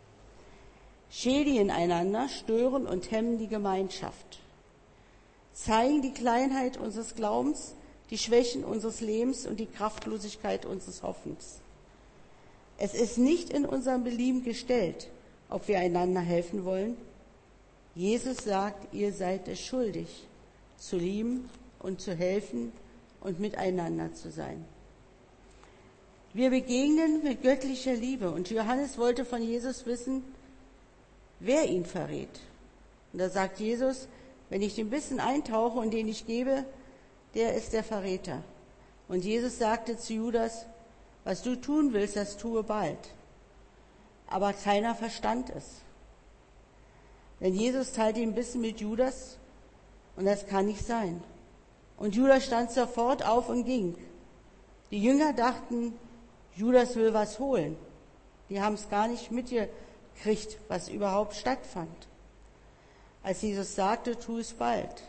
Schädigen einander, stören und hemmen die Gemeinschaft. Zeigen die Kleinheit unseres Glaubens, die Schwächen unseres Lebens und die Kraftlosigkeit unseres Hoffens. Es ist nicht in unserem Belieben gestellt, ob wir einander helfen wollen. Jesus sagt, ihr seid es schuldig, zu lieben und zu helfen und miteinander zu sein. Wir begegnen mit göttlicher Liebe und Johannes wollte von Jesus wissen, wer ihn verrät. Und da sagt Jesus, wenn ich den Bissen eintauche und den ich gebe, der ist der Verräter. Und Jesus sagte zu Judas, was du tun willst, das tue bald. Aber keiner verstand es. Denn Jesus teilte den Bissen mit Judas und das kann nicht sein. Und Judas stand sofort auf und ging. Die Jünger dachten, Judas will was holen. Die haben es gar nicht mitgekriegt, was überhaupt stattfand. Als Jesus sagte, tu es bald.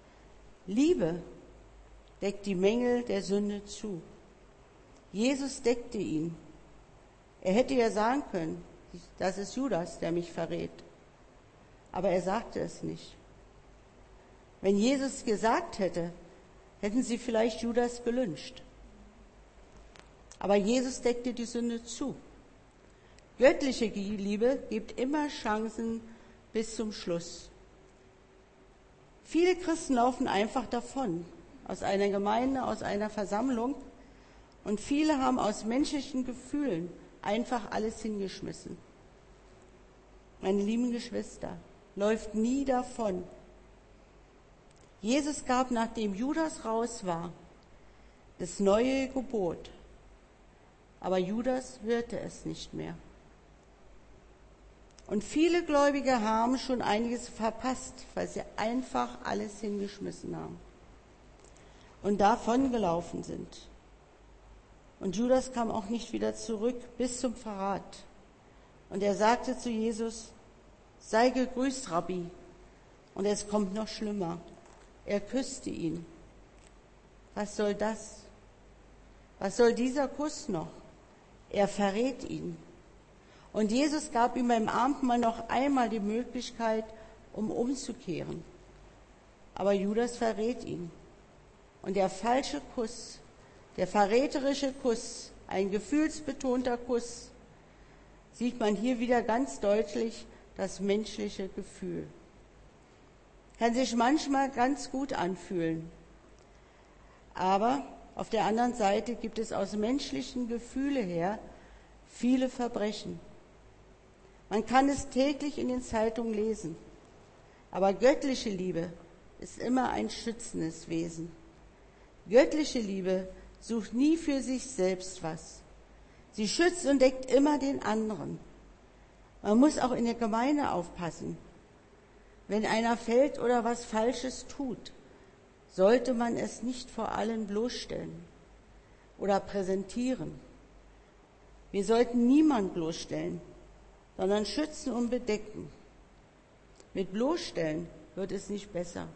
Liebe deckt die Mängel der Sünde zu. Jesus deckte ihn. Er hätte ja sagen können, das ist Judas, der mich verrät. Aber er sagte es nicht. Wenn Jesus gesagt hätte, hätten sie vielleicht Judas gelyncht. Aber Jesus deckte die Sünde zu. Göttliche Liebe gibt immer Chancen bis zum Schluss. Viele Christen laufen einfach davon, aus einer Gemeinde, aus einer Versammlung, und viele haben aus menschlichen Gefühlen einfach alles hingeschmissen. Meine lieben Geschwister, läuft nie davon. Jesus gab, nachdem Judas raus war, das neue Gebot. Aber Judas hörte es nicht mehr. Und viele Gläubige haben schon einiges verpasst, weil sie einfach alles hingeschmissen haben und davongelaufen sind. Und Judas kam auch nicht wieder zurück bis zum Verrat. Und er sagte zu Jesus, sei gegrüßt, Rabbi. Und es kommt noch schlimmer. Er küsste ihn. Was soll das? Was soll dieser Kuss noch? Er verrät ihn. Und Jesus gab ihm beim Abendmahl noch einmal die Möglichkeit, um umzukehren. Aber Judas verrät ihn. Und der falsche Kuss, der verräterische Kuss, ein gefühlsbetonter Kuss, sieht man hier wieder ganz deutlich das menschliche Gefühl. Kann sich manchmal ganz gut anfühlen. Aber auf der anderen Seite gibt es aus menschlichen Gefühlen her viele Verbrechen. Man kann es täglich in den Zeitungen lesen. Aber göttliche Liebe ist immer ein schützendes Wesen. Göttliche Liebe sucht nie für sich selbst was. Sie schützt und deckt immer den anderen. Man muss auch in der Gemeinde aufpassen. Wenn einer fällt oder was Falsches tut, sollte man es nicht vor allen bloßstellen oder präsentieren. Wir sollten niemand bloßstellen, sondern schützen und bedecken. Mit bloßstellen wird es nicht besser.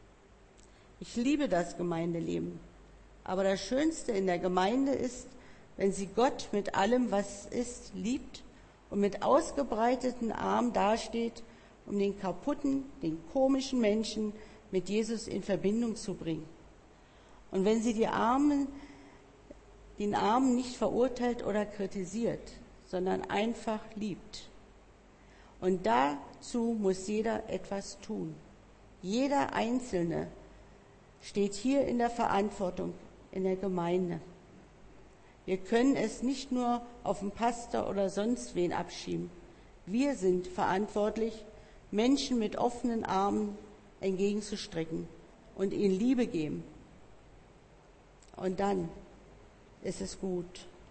Ich liebe das Gemeindeleben, aber das Schönste in der Gemeinde ist, wenn sie Gott mit allem, was ist, liebt und mit ausgebreiteten Armen dasteht, um den kaputten, den komischen Menschen mit Jesus in Verbindung zu bringen. Und wenn sie den Armen nicht verurteilt oder kritisiert, sondern einfach liebt. Und dazu muss jeder etwas tun. Jeder Einzelne steht hier in der Verantwortung in der Gemeinde. Wir können es nicht nur auf den Pastor oder sonst wen abschieben. Wir sind verantwortlich, Menschen mit offenen Armen entgegenzustrecken und ihnen Liebe geben. Und dann ist es gut.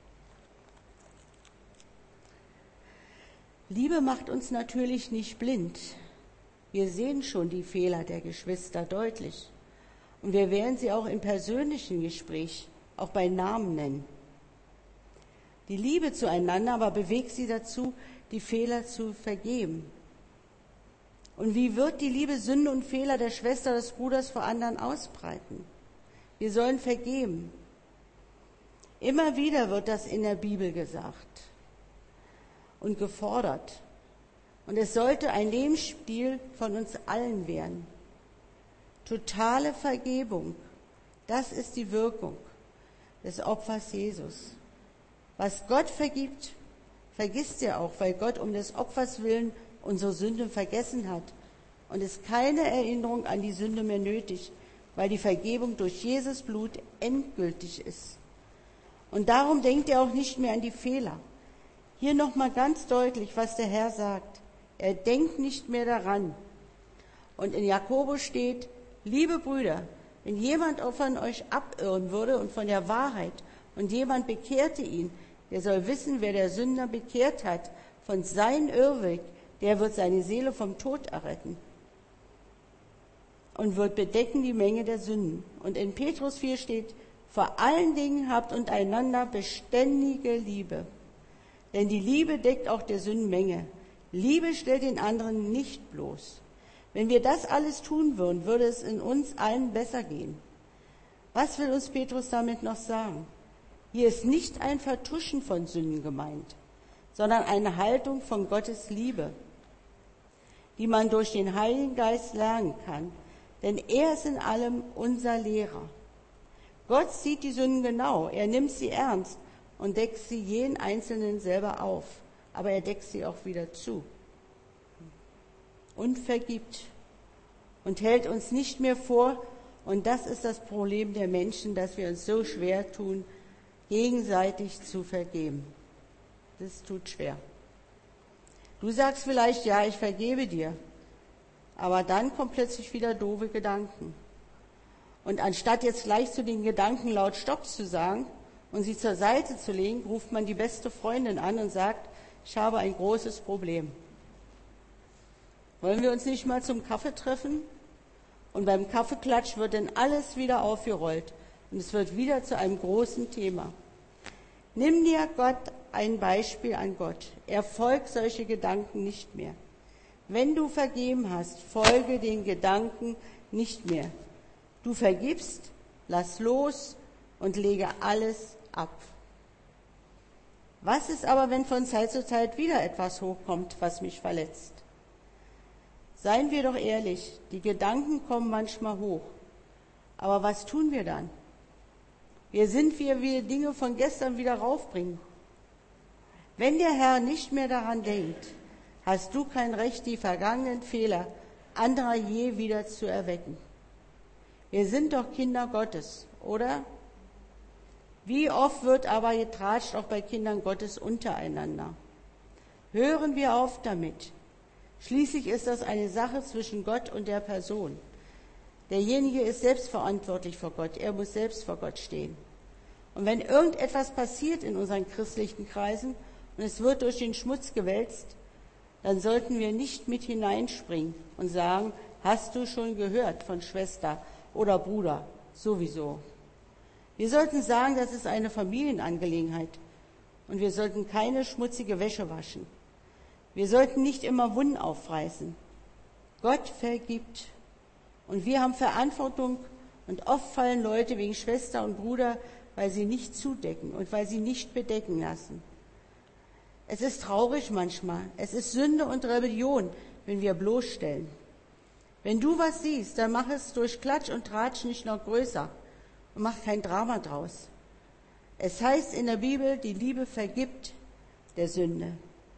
Liebe macht uns natürlich nicht blind. Wir sehen schon die Fehler der Geschwister deutlich. Und wir werden sie auch im persönlichen Gespräch, auch bei Namen nennen. Die Liebe zueinander aber bewegt sie dazu, die Fehler zu vergeben. Und wie wird die Liebe Sünde und Fehler der Schwester, des Bruders vor anderen ausbreiten? Wir sollen vergeben. Immer wieder wird das in der Bibel gesagt und gefordert. Und es sollte ein Lebensstil von uns allen werden. Totale Vergebung, das ist die Wirkung des Opfers Jesus. Was Gott vergibt, vergisst er auch, weil Gott um des Opfers willen unsere Sünde vergessen hat. Und es ist keine Erinnerung an die Sünde mehr nötig, weil die Vergebung durch Jesus Blut endgültig ist. Und darum denkt er auch nicht mehr an die Fehler. Hier nochmal ganz deutlich, was der Herr sagt. Er denkt nicht mehr daran. Und in Jakobus steht, liebe Brüder, wenn jemand von euch abirren würde und von der Wahrheit und jemand bekehrte ihn, der soll wissen, wer der Sünder bekehrt hat von seinem Irrweg, der wird seine Seele vom Tod erretten und wird bedecken die Menge der Sünden. Und in Petrus 4 steht, vor allen Dingen habt untereinander beständige Liebe. Denn die Liebe deckt auch der Sündenmenge. Liebe stellt den anderen nicht bloß. Wenn wir das alles tun würden, würde es in uns allen besser gehen. Was will uns Petrus damit noch sagen? Hier ist nicht ein Vertuschen von Sünden gemeint, sondern eine Haltung von Gottes Liebe, die man durch den Heiligen Geist lernen kann, denn er ist in allem unser Lehrer. Gott sieht die Sünden genau, er nimmt sie ernst und deckt sie jeden Einzelnen selber auf, aber er deckt sie auch wieder zu und vergibt und hält uns nicht mehr vor. Und das ist das Problem der Menschen, dass wir uns so schwer tun, gegenseitig zu vergeben. Das tut schwer. Du sagst vielleicht, ja, ich vergebe dir, aber dann kommen plötzlich wieder doofe Gedanken. Und anstatt jetzt gleich zu den Gedanken laut Stopp zu sagen und sie zur Seite zu legen, ruft man die beste Freundin an und sagt, ich habe ein großes Problem. Wollen wir uns nicht mal zum Kaffee treffen? Und beim Kaffeeklatsch wird dann alles wieder aufgerollt und es wird wieder zu einem großen Thema. Nimm dir ein Beispiel an Gott. Er folgt solche Gedanken nicht mehr. Wenn du vergeben hast, folge den Gedanken nicht mehr. Du vergibst, lass los und lege alles ab. Was ist aber, wenn von Zeit zu Zeit wieder etwas hochkommt, was mich verletzt? Seien wir doch ehrlich, die Gedanken kommen manchmal hoch. Aber was tun wir dann? Wir Dinge von gestern wieder raufbringen. Wenn der Herr nicht mehr daran denkt, hast du kein Recht, die vergangenen Fehler anderer je wieder zu erwecken. Wir sind doch Kinder Gottes, oder? Wie oft wird aber getratscht, auch bei Kindern Gottes untereinander? Hören wir auf damit. Schließlich ist das eine Sache zwischen Gott und der Person. Derjenige ist selbst verantwortlich vor Gott. Er muss selbst vor Gott stehen. Und wenn irgendetwas passiert in unseren christlichen Kreisen und es wird durch den Schmutz gewälzt, dann sollten wir nicht mit hineinspringen und sagen, hast du schon gehört von Schwester oder Bruder? Sowieso. Wir sollten sagen, das ist eine Familienangelegenheit und wir sollten keine schmutzige Wäsche waschen. Wir sollten nicht immer Wunden aufreißen. Gott vergibt. Und wir haben Verantwortung und oft fallen Leute wegen Schwester und Bruder, weil sie nicht zudecken und weil sie nicht bedecken lassen. Es ist traurig manchmal. Es ist Sünde und Rebellion, wenn wir bloßstellen. Wenn du was siehst, dann mach es durch Klatsch und Tratsch nicht noch größer und mach kein Drama draus. Es heißt in der Bibel, die Liebe vergibt der Sünde.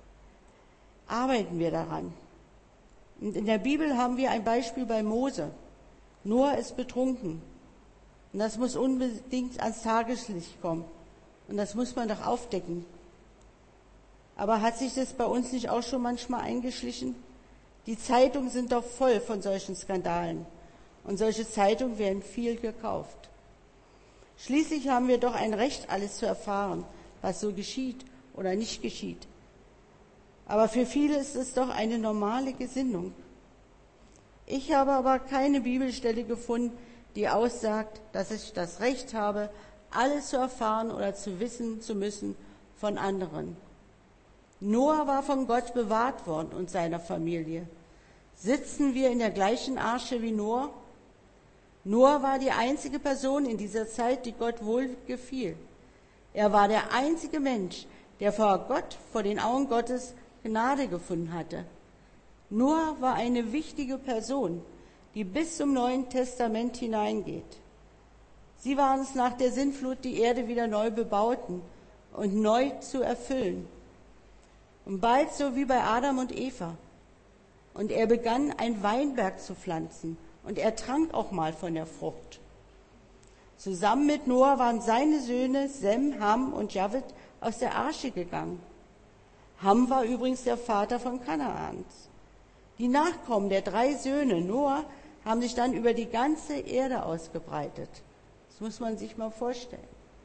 Arbeiten wir daran. Und in der Bibel haben wir ein Beispiel bei Mose. Noah ist betrunken. Und das muss unbedingt ans Tageslicht kommen. Und das muss man doch aufdecken. Aber hat sich das bei uns nicht auch schon manchmal eingeschlichen? Die Zeitungen sind doch voll von solchen Skandalen. Und solche Zeitungen werden viel gekauft. Schließlich haben wir doch ein Recht, alles zu erfahren, was so geschieht oder nicht geschieht. Aber für viele ist es doch eine normale Gesinnung. Ich habe aber keine Bibelstelle gefunden, die aussagt, dass ich das Recht habe, alles zu erfahren oder zu wissen zu müssen von anderen. Noah war von Gott bewahrt worden und seiner Familie. Sitzen wir in der gleichen Arche wie Noah? Noah war die einzige Person in dieser Zeit, die Gott wohl gefiel. Er war der einzige Mensch, der vor den Augen Gottes Gnade gefunden hatte. Noah war eine wichtige Person, die bis zum Neuen Testament hineingeht. Sie waren es nach der Sintflut, die Erde wieder neu bebauten und neu zu erfüllen. Und bald so wie bei Adam und Eva. Und er begann, einen Weinberg zu pflanzen. Und er trank auch mal von der Frucht. Zusammen mit Noah waren seine Söhne Sem, Ham und Japheth aus der Arche gegangen. Ham war übrigens der Vater von Kanaans. Die Nachkommen der 3 Söhne Noah haben sich dann über die ganze Erde ausgebreitet. Das muss man sich mal vorstellen.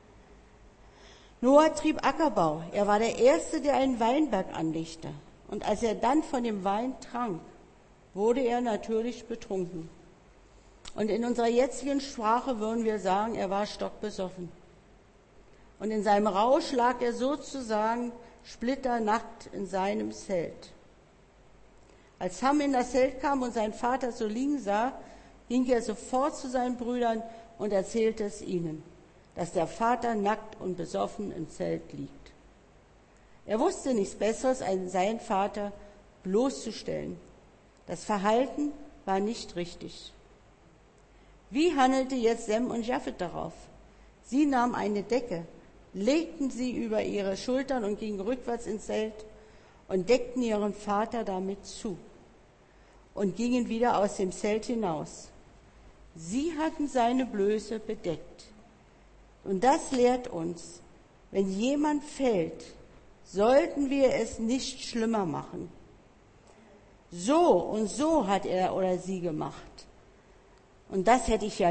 Noah trieb Ackerbau. Er war der Erste, der einen Weinberg anlegte. Und als er dann von dem Wein trank, wurde er natürlich betrunken. Und in unserer jetzigen Sprache würden wir sagen, er war stockbesoffen. Und in seinem Rausch lag er sozusagen splitternackt in seinem Zelt. Als Ham in das Zelt kam und seinen Vater so liegen sah, ging er sofort zu seinen Brüdern und erzählte es ihnen, dass der Vater nackt und besoffen im Zelt liegt. Er wusste nichts Besseres, als seinen Vater bloßzustellen. Das Verhalten war nicht richtig. Wie handelte jetzt Sem und Japheth darauf? Sie nahmen eine Decke, legten sie über ihre Schultern und gingen rückwärts ins Zelt und deckten ihren Vater damit zu und gingen wieder aus dem Zelt hinaus. Sie hatten seine Blöße bedeckt. Und das lehrt uns, wenn jemand fällt, sollten wir es nicht schlimmer machen. So und so hat er oder sie gemacht. Und das hätte ich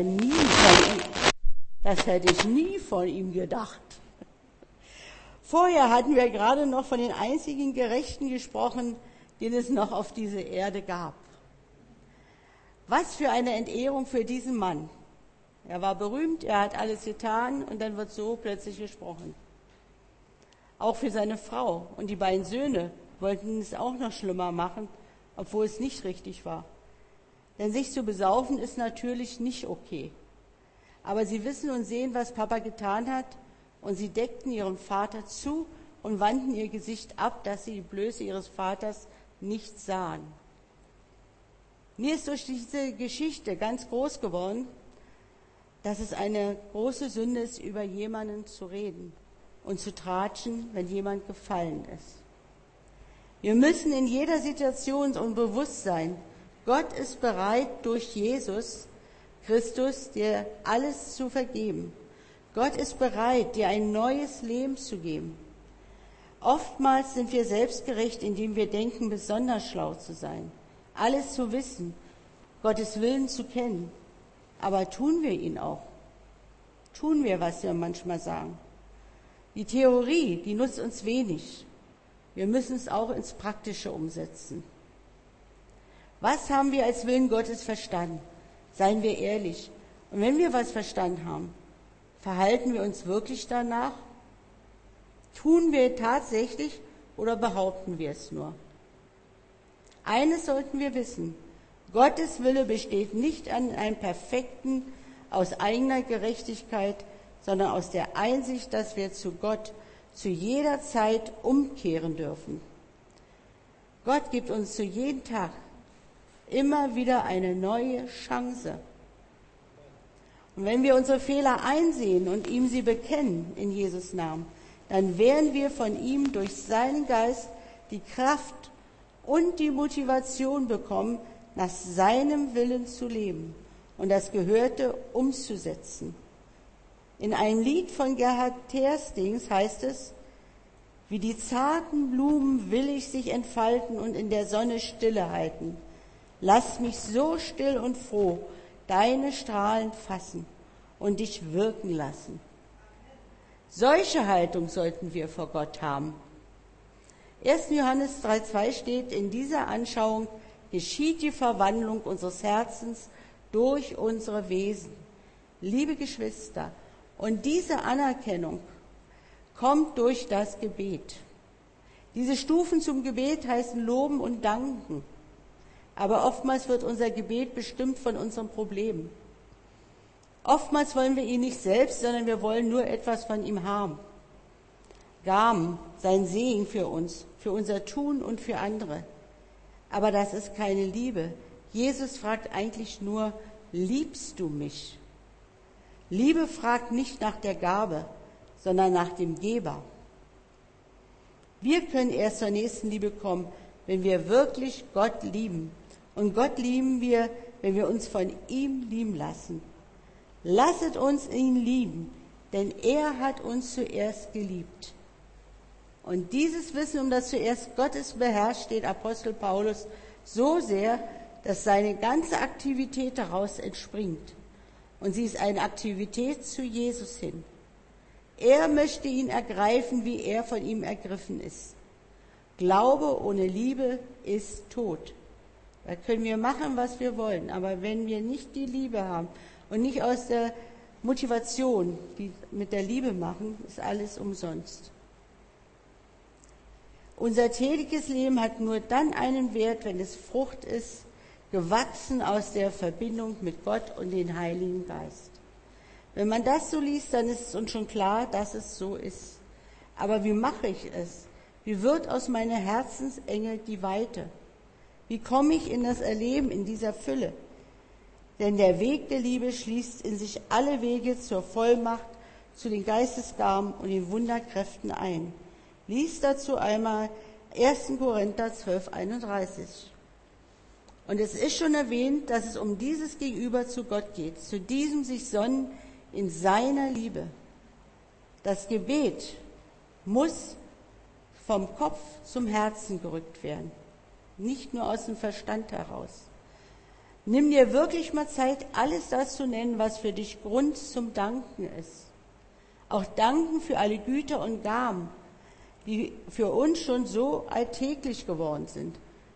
nie von ihm gedacht. Vorher hatten wir gerade noch von den einzigen Gerechten gesprochen, den es noch auf dieser Erde gab. Was für eine Entehrung für diesen Mann. Er war berühmt, er hat alles getan und dann wird so plötzlich gesprochen. Auch für seine Frau und die beiden Söhne wollten es auch noch schlimmer machen, obwohl es nicht richtig war. Denn sich zu besaufen ist natürlich nicht okay. Aber sie wissen und sehen, was Papa getan hat, und sie deckten ihrem Vater zu und wandten ihr Gesicht ab, dass sie die Blöße ihres Vaters nicht sahen. Mir ist durch diese Geschichte ganz groß geworden, dass es eine große Sünde ist, über jemanden zu reden und zu tratschen, wenn jemand gefallen ist. Wir müssen in jeder Situation uns bewusst sein, Gott ist bereit, durch Jesus Christus dir alles zu vergeben. Gott ist bereit, dir ein neues Leben zu geben. Oftmals sind wir selbstgerecht, indem wir denken, besonders schlau zu sein, alles zu wissen, Gottes Willen zu kennen. Aber tun wir ihn auch? Tun wir, was wir manchmal sagen? Die Theorie, die nutzt uns wenig. Wir müssen es auch ins Praktische umsetzen. Was haben wir als Willen Gottes verstanden? Seien wir ehrlich. Und wenn wir was verstanden haben, verhalten wir uns wirklich danach? Tun wir tatsächlich oder behaupten wir es nur? Eines sollten wir wissen: Gottes Wille besteht nicht an einem perfekten, aus eigener Gerechtigkeit, sondern aus der Einsicht, dass wir zu Gott zu jeder Zeit umkehren dürfen. Gott gibt uns zu jedem Tag immer wieder eine neue Chance. Und wenn wir unsere Fehler einsehen und ihm sie bekennen in Jesus Namen, dann werden wir von ihm durch seinen Geist die Kraft und die Motivation bekommen, nach seinem Willen zu leben und das Gehörte umzusetzen. In einem Lied von Gerhard Terstings heißt es: Wie die zarten Blumen will ich sich entfalten und in der Sonne Stille halten. Lass mich so still und froh deine Strahlen fassen und dich wirken lassen. Solche Haltung sollten wir vor Gott haben. 1. Johannes 3,2 steht: In dieser Anschauung geschieht die Verwandlung unseres Herzens durch unsere Wesen. Liebe Geschwister, und diese Anerkennung kommt durch das Gebet. Diese Stufen zum Gebet heißen Loben und Danken. Aber oftmals wird unser Gebet bestimmt von unseren Problemen. Oftmals wollen wir ihn nicht selbst, sondern wir wollen nur etwas von ihm haben. Gaben, sein Segen für uns, für unser Tun und für andere. Aber das ist keine Liebe. Jesus fragt eigentlich nur: Liebst du mich? Liebe fragt nicht nach der Gabe, sondern nach dem Geber. Wir können erst zur nächsten Liebe kommen, wenn wir wirklich Gott lieben. Und Gott lieben wir, wenn wir uns von ihm lieben lassen. Lasset uns ihn lieben, denn er hat uns zuerst geliebt. Und dieses Wissen um das zuerst Gottes beherrscht den Apostel Paulus so sehr, dass seine ganze Aktivität daraus entspringt. Und sie ist eine Aktivität zu Jesus hin. Er möchte ihn ergreifen, wie er von ihm ergriffen ist. Glaube ohne Liebe ist tot. Da können wir machen, was wir wollen, aber wenn wir nicht die Liebe haben und nicht aus der Motivation, die mit der Liebe machen, ist alles umsonst. Unser tägliches Leben hat nur dann einen Wert, wenn es Frucht ist, gewachsen aus der Verbindung mit Gott und dem Heiligen Geist. Wenn man das so liest, dann ist es uns schon klar, dass es so ist. Aber wie mache ich es? Wie wird aus meiner Herzensenge die Weite? Wie komme ich in das Erleben in dieser Fülle? Denn der Weg der Liebe schließt in sich alle Wege zur Vollmacht, zu den Geistesgaben und den Wunderkräften ein. Lies dazu einmal 1. Korinther 12,31. Und es ist schon erwähnt, dass es um dieses Gegenüber zu Gott geht, zu diesem sich sonnen in seiner Liebe. Das Gebet muss vom Kopf zum Herzen gerückt werden, nicht nur aus dem Verstand heraus. Nimm dir wirklich mal Zeit, alles das zu nennen, was für dich Grund zum Danken ist. Auch danken für alle Güter und Gaben, die für uns schon so alltäglich geworden sind.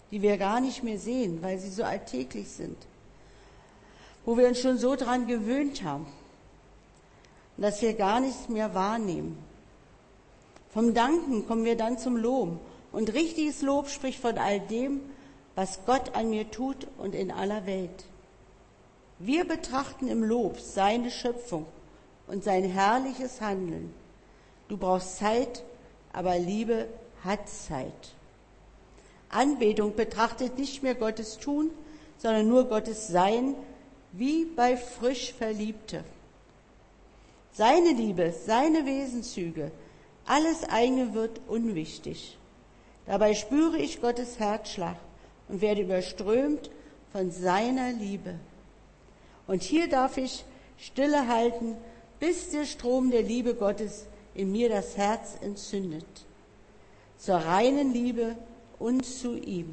die wir gar nicht mehr sehen, weil sie so alltäglich sind, wo wir uns schon so dran gewöhnt haben, dass wir gar nichts mehr wahrnehmen. Vom Danken kommen wir dann zum Loben. Und richtiges Lob spricht von all dem, was Gott an mir tut und in aller Welt. Wir betrachten im Lob seine Schöpfung und sein herrliches Handeln. Du brauchst Zeit, aber Liebe hat Zeit. Anbetung betrachtet nicht mehr Gottes Tun, sondern nur Gottes Sein, wie bei frisch Verliebte. Seine Liebe, seine Wesenszüge, alles eigene wird unwichtig. Dabei spüre ich Gottes Herzschlag und werde überströmt von seiner Liebe. Und hier darf ich Stille halten, bis der Strom der Liebe Gottes in mir das Herz entzündet. Zur reinen Liebe und zu ihm.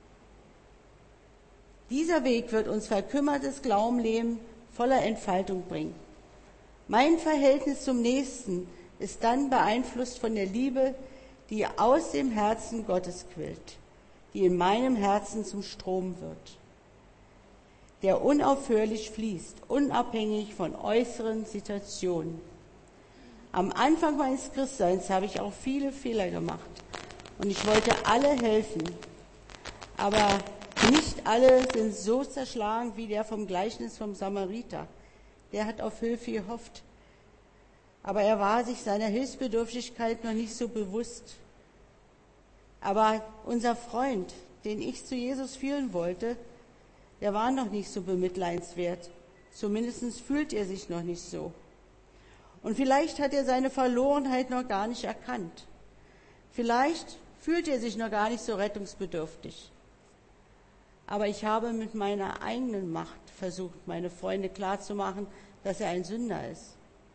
Dieser Weg wird uns verkümmertes Glaubenleben voller Entfaltung bringen. Mein Verhältnis zum Nächsten ist dann beeinflusst von der Liebe, die aus dem Herzen Gottes quillt, die in meinem Herzen zum Strom wird, der unaufhörlich fließt, unabhängig von äußeren Situationen. Am Anfang meines Christseins habe ich auch viele Fehler gemacht und ich wollte alle helfen, aber nicht alle sind so zerschlagen wie der vom Gleichnis vom Samariter. Der hat auf Hilfe gehofft, aber er war sich seiner Hilfsbedürftigkeit noch nicht so bewusst. Aber unser Freund, den ich zu Jesus führen wollte, der war noch nicht so bemitleidenswert. Zumindest fühlt er sich noch nicht so. Und vielleicht hat er seine Verlorenheit noch gar nicht erkannt. Vielleicht fühlt er sich noch gar nicht so rettungsbedürftig. Aber ich habe mit meiner eigenen Macht versucht, meine Freunde klarzumachen, dass er ein Sünder ist.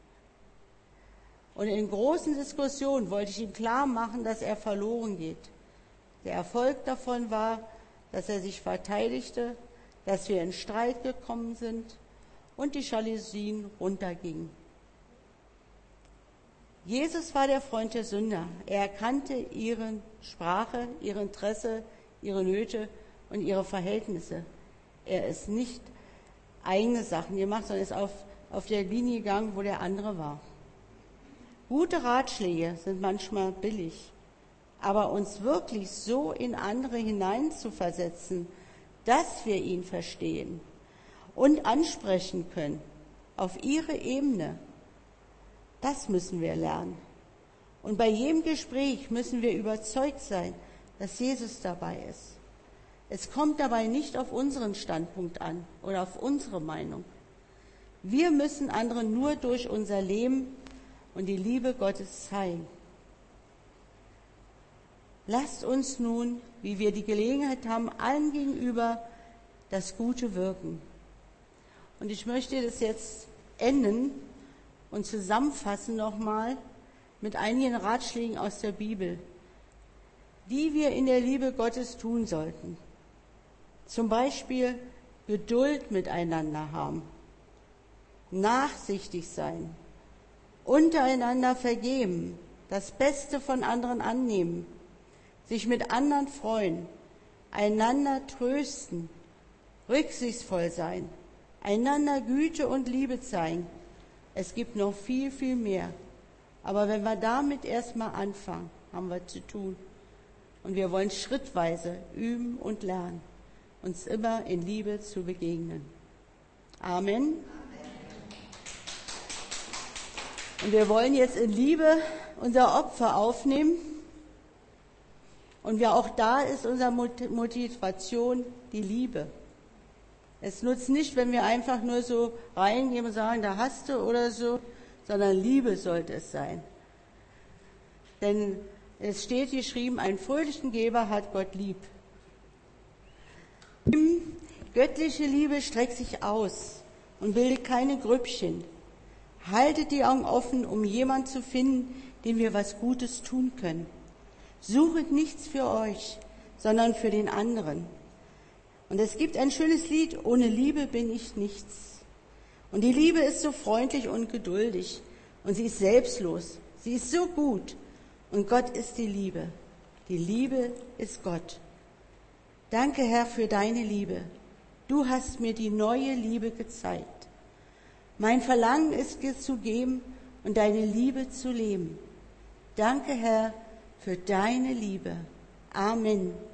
Und in großen Diskussionen wollte ich ihm klar machen, dass er verloren geht. Der Erfolg davon war, dass er sich verteidigte, dass wir in Streit gekommen sind und die Jalousien runtergingen. Jesus war der Freund der Sünder. Er erkannte ihre Sprache, ihr Interesse, ihre Nöte und ihre Verhältnisse. Er ist nicht eigene Sachen gemacht, sondern ist auf der Linie gegangen, wo der andere war. Gute Ratschläge sind manchmal billig, aber uns wirklich so in andere hineinzuversetzen, dass wir ihn verstehen und ansprechen können auf ihre Ebene, das müssen wir lernen. Und bei jedem Gespräch müssen wir überzeugt sein, dass Jesus dabei ist. Es kommt dabei nicht auf unseren Standpunkt an oder auf unsere Meinung. Wir müssen anderen nur durch unser Leben und die Liebe Gottes zeigen. Lasst uns nun, wie wir die Gelegenheit haben, allen gegenüber das Gute wirken. Und ich möchte das jetzt enden und zusammenfassen nochmal mit einigen Ratschlägen aus der Bibel, die wir in der Liebe Gottes tun sollten. Zum Beispiel Geduld miteinander haben, nachsichtig sein, untereinander vergeben, das Beste von anderen annehmen, sich mit anderen freuen, einander trösten, rücksichtsvoll sein, einander Güte und Liebe zeigen. Es gibt noch viel, viel mehr. Aber wenn wir damit erstmal anfangen, haben wir zu tun. Und wir wollen schrittweise üben und lernen, uns immer in Liebe zu begegnen. Amen. Und wir wollen jetzt in Liebe unser Opfer aufnehmen. Und ja, auch da ist unsere Motivation die Liebe. Es nutzt nicht, wenn wir einfach nur so reingehen und sagen, da hast du oder so, sondern Liebe sollte es sein. Denn es steht geschrieben, einen fröhlichen Geber hat Gott lieb. Göttliche Liebe streckt sich aus und bildet keine Grüppchen. Haltet die Augen offen, um jemanden zu finden, dem wir was Gutes tun können. Suchet nichts für euch, sondern für den anderen. Und es gibt ein schönes Lied, ohne Liebe bin ich nichts. Und die Liebe ist so freundlich und geduldig und sie ist selbstlos. Sie ist so gut und Gott ist die Liebe. Die Liebe ist Gott. Danke, Herr, für deine Liebe. Du hast mir die neue Liebe gezeigt. Mein Verlangen ist dir zu geben und deine Liebe zu leben. Danke, Herr, für deine Liebe. Amen.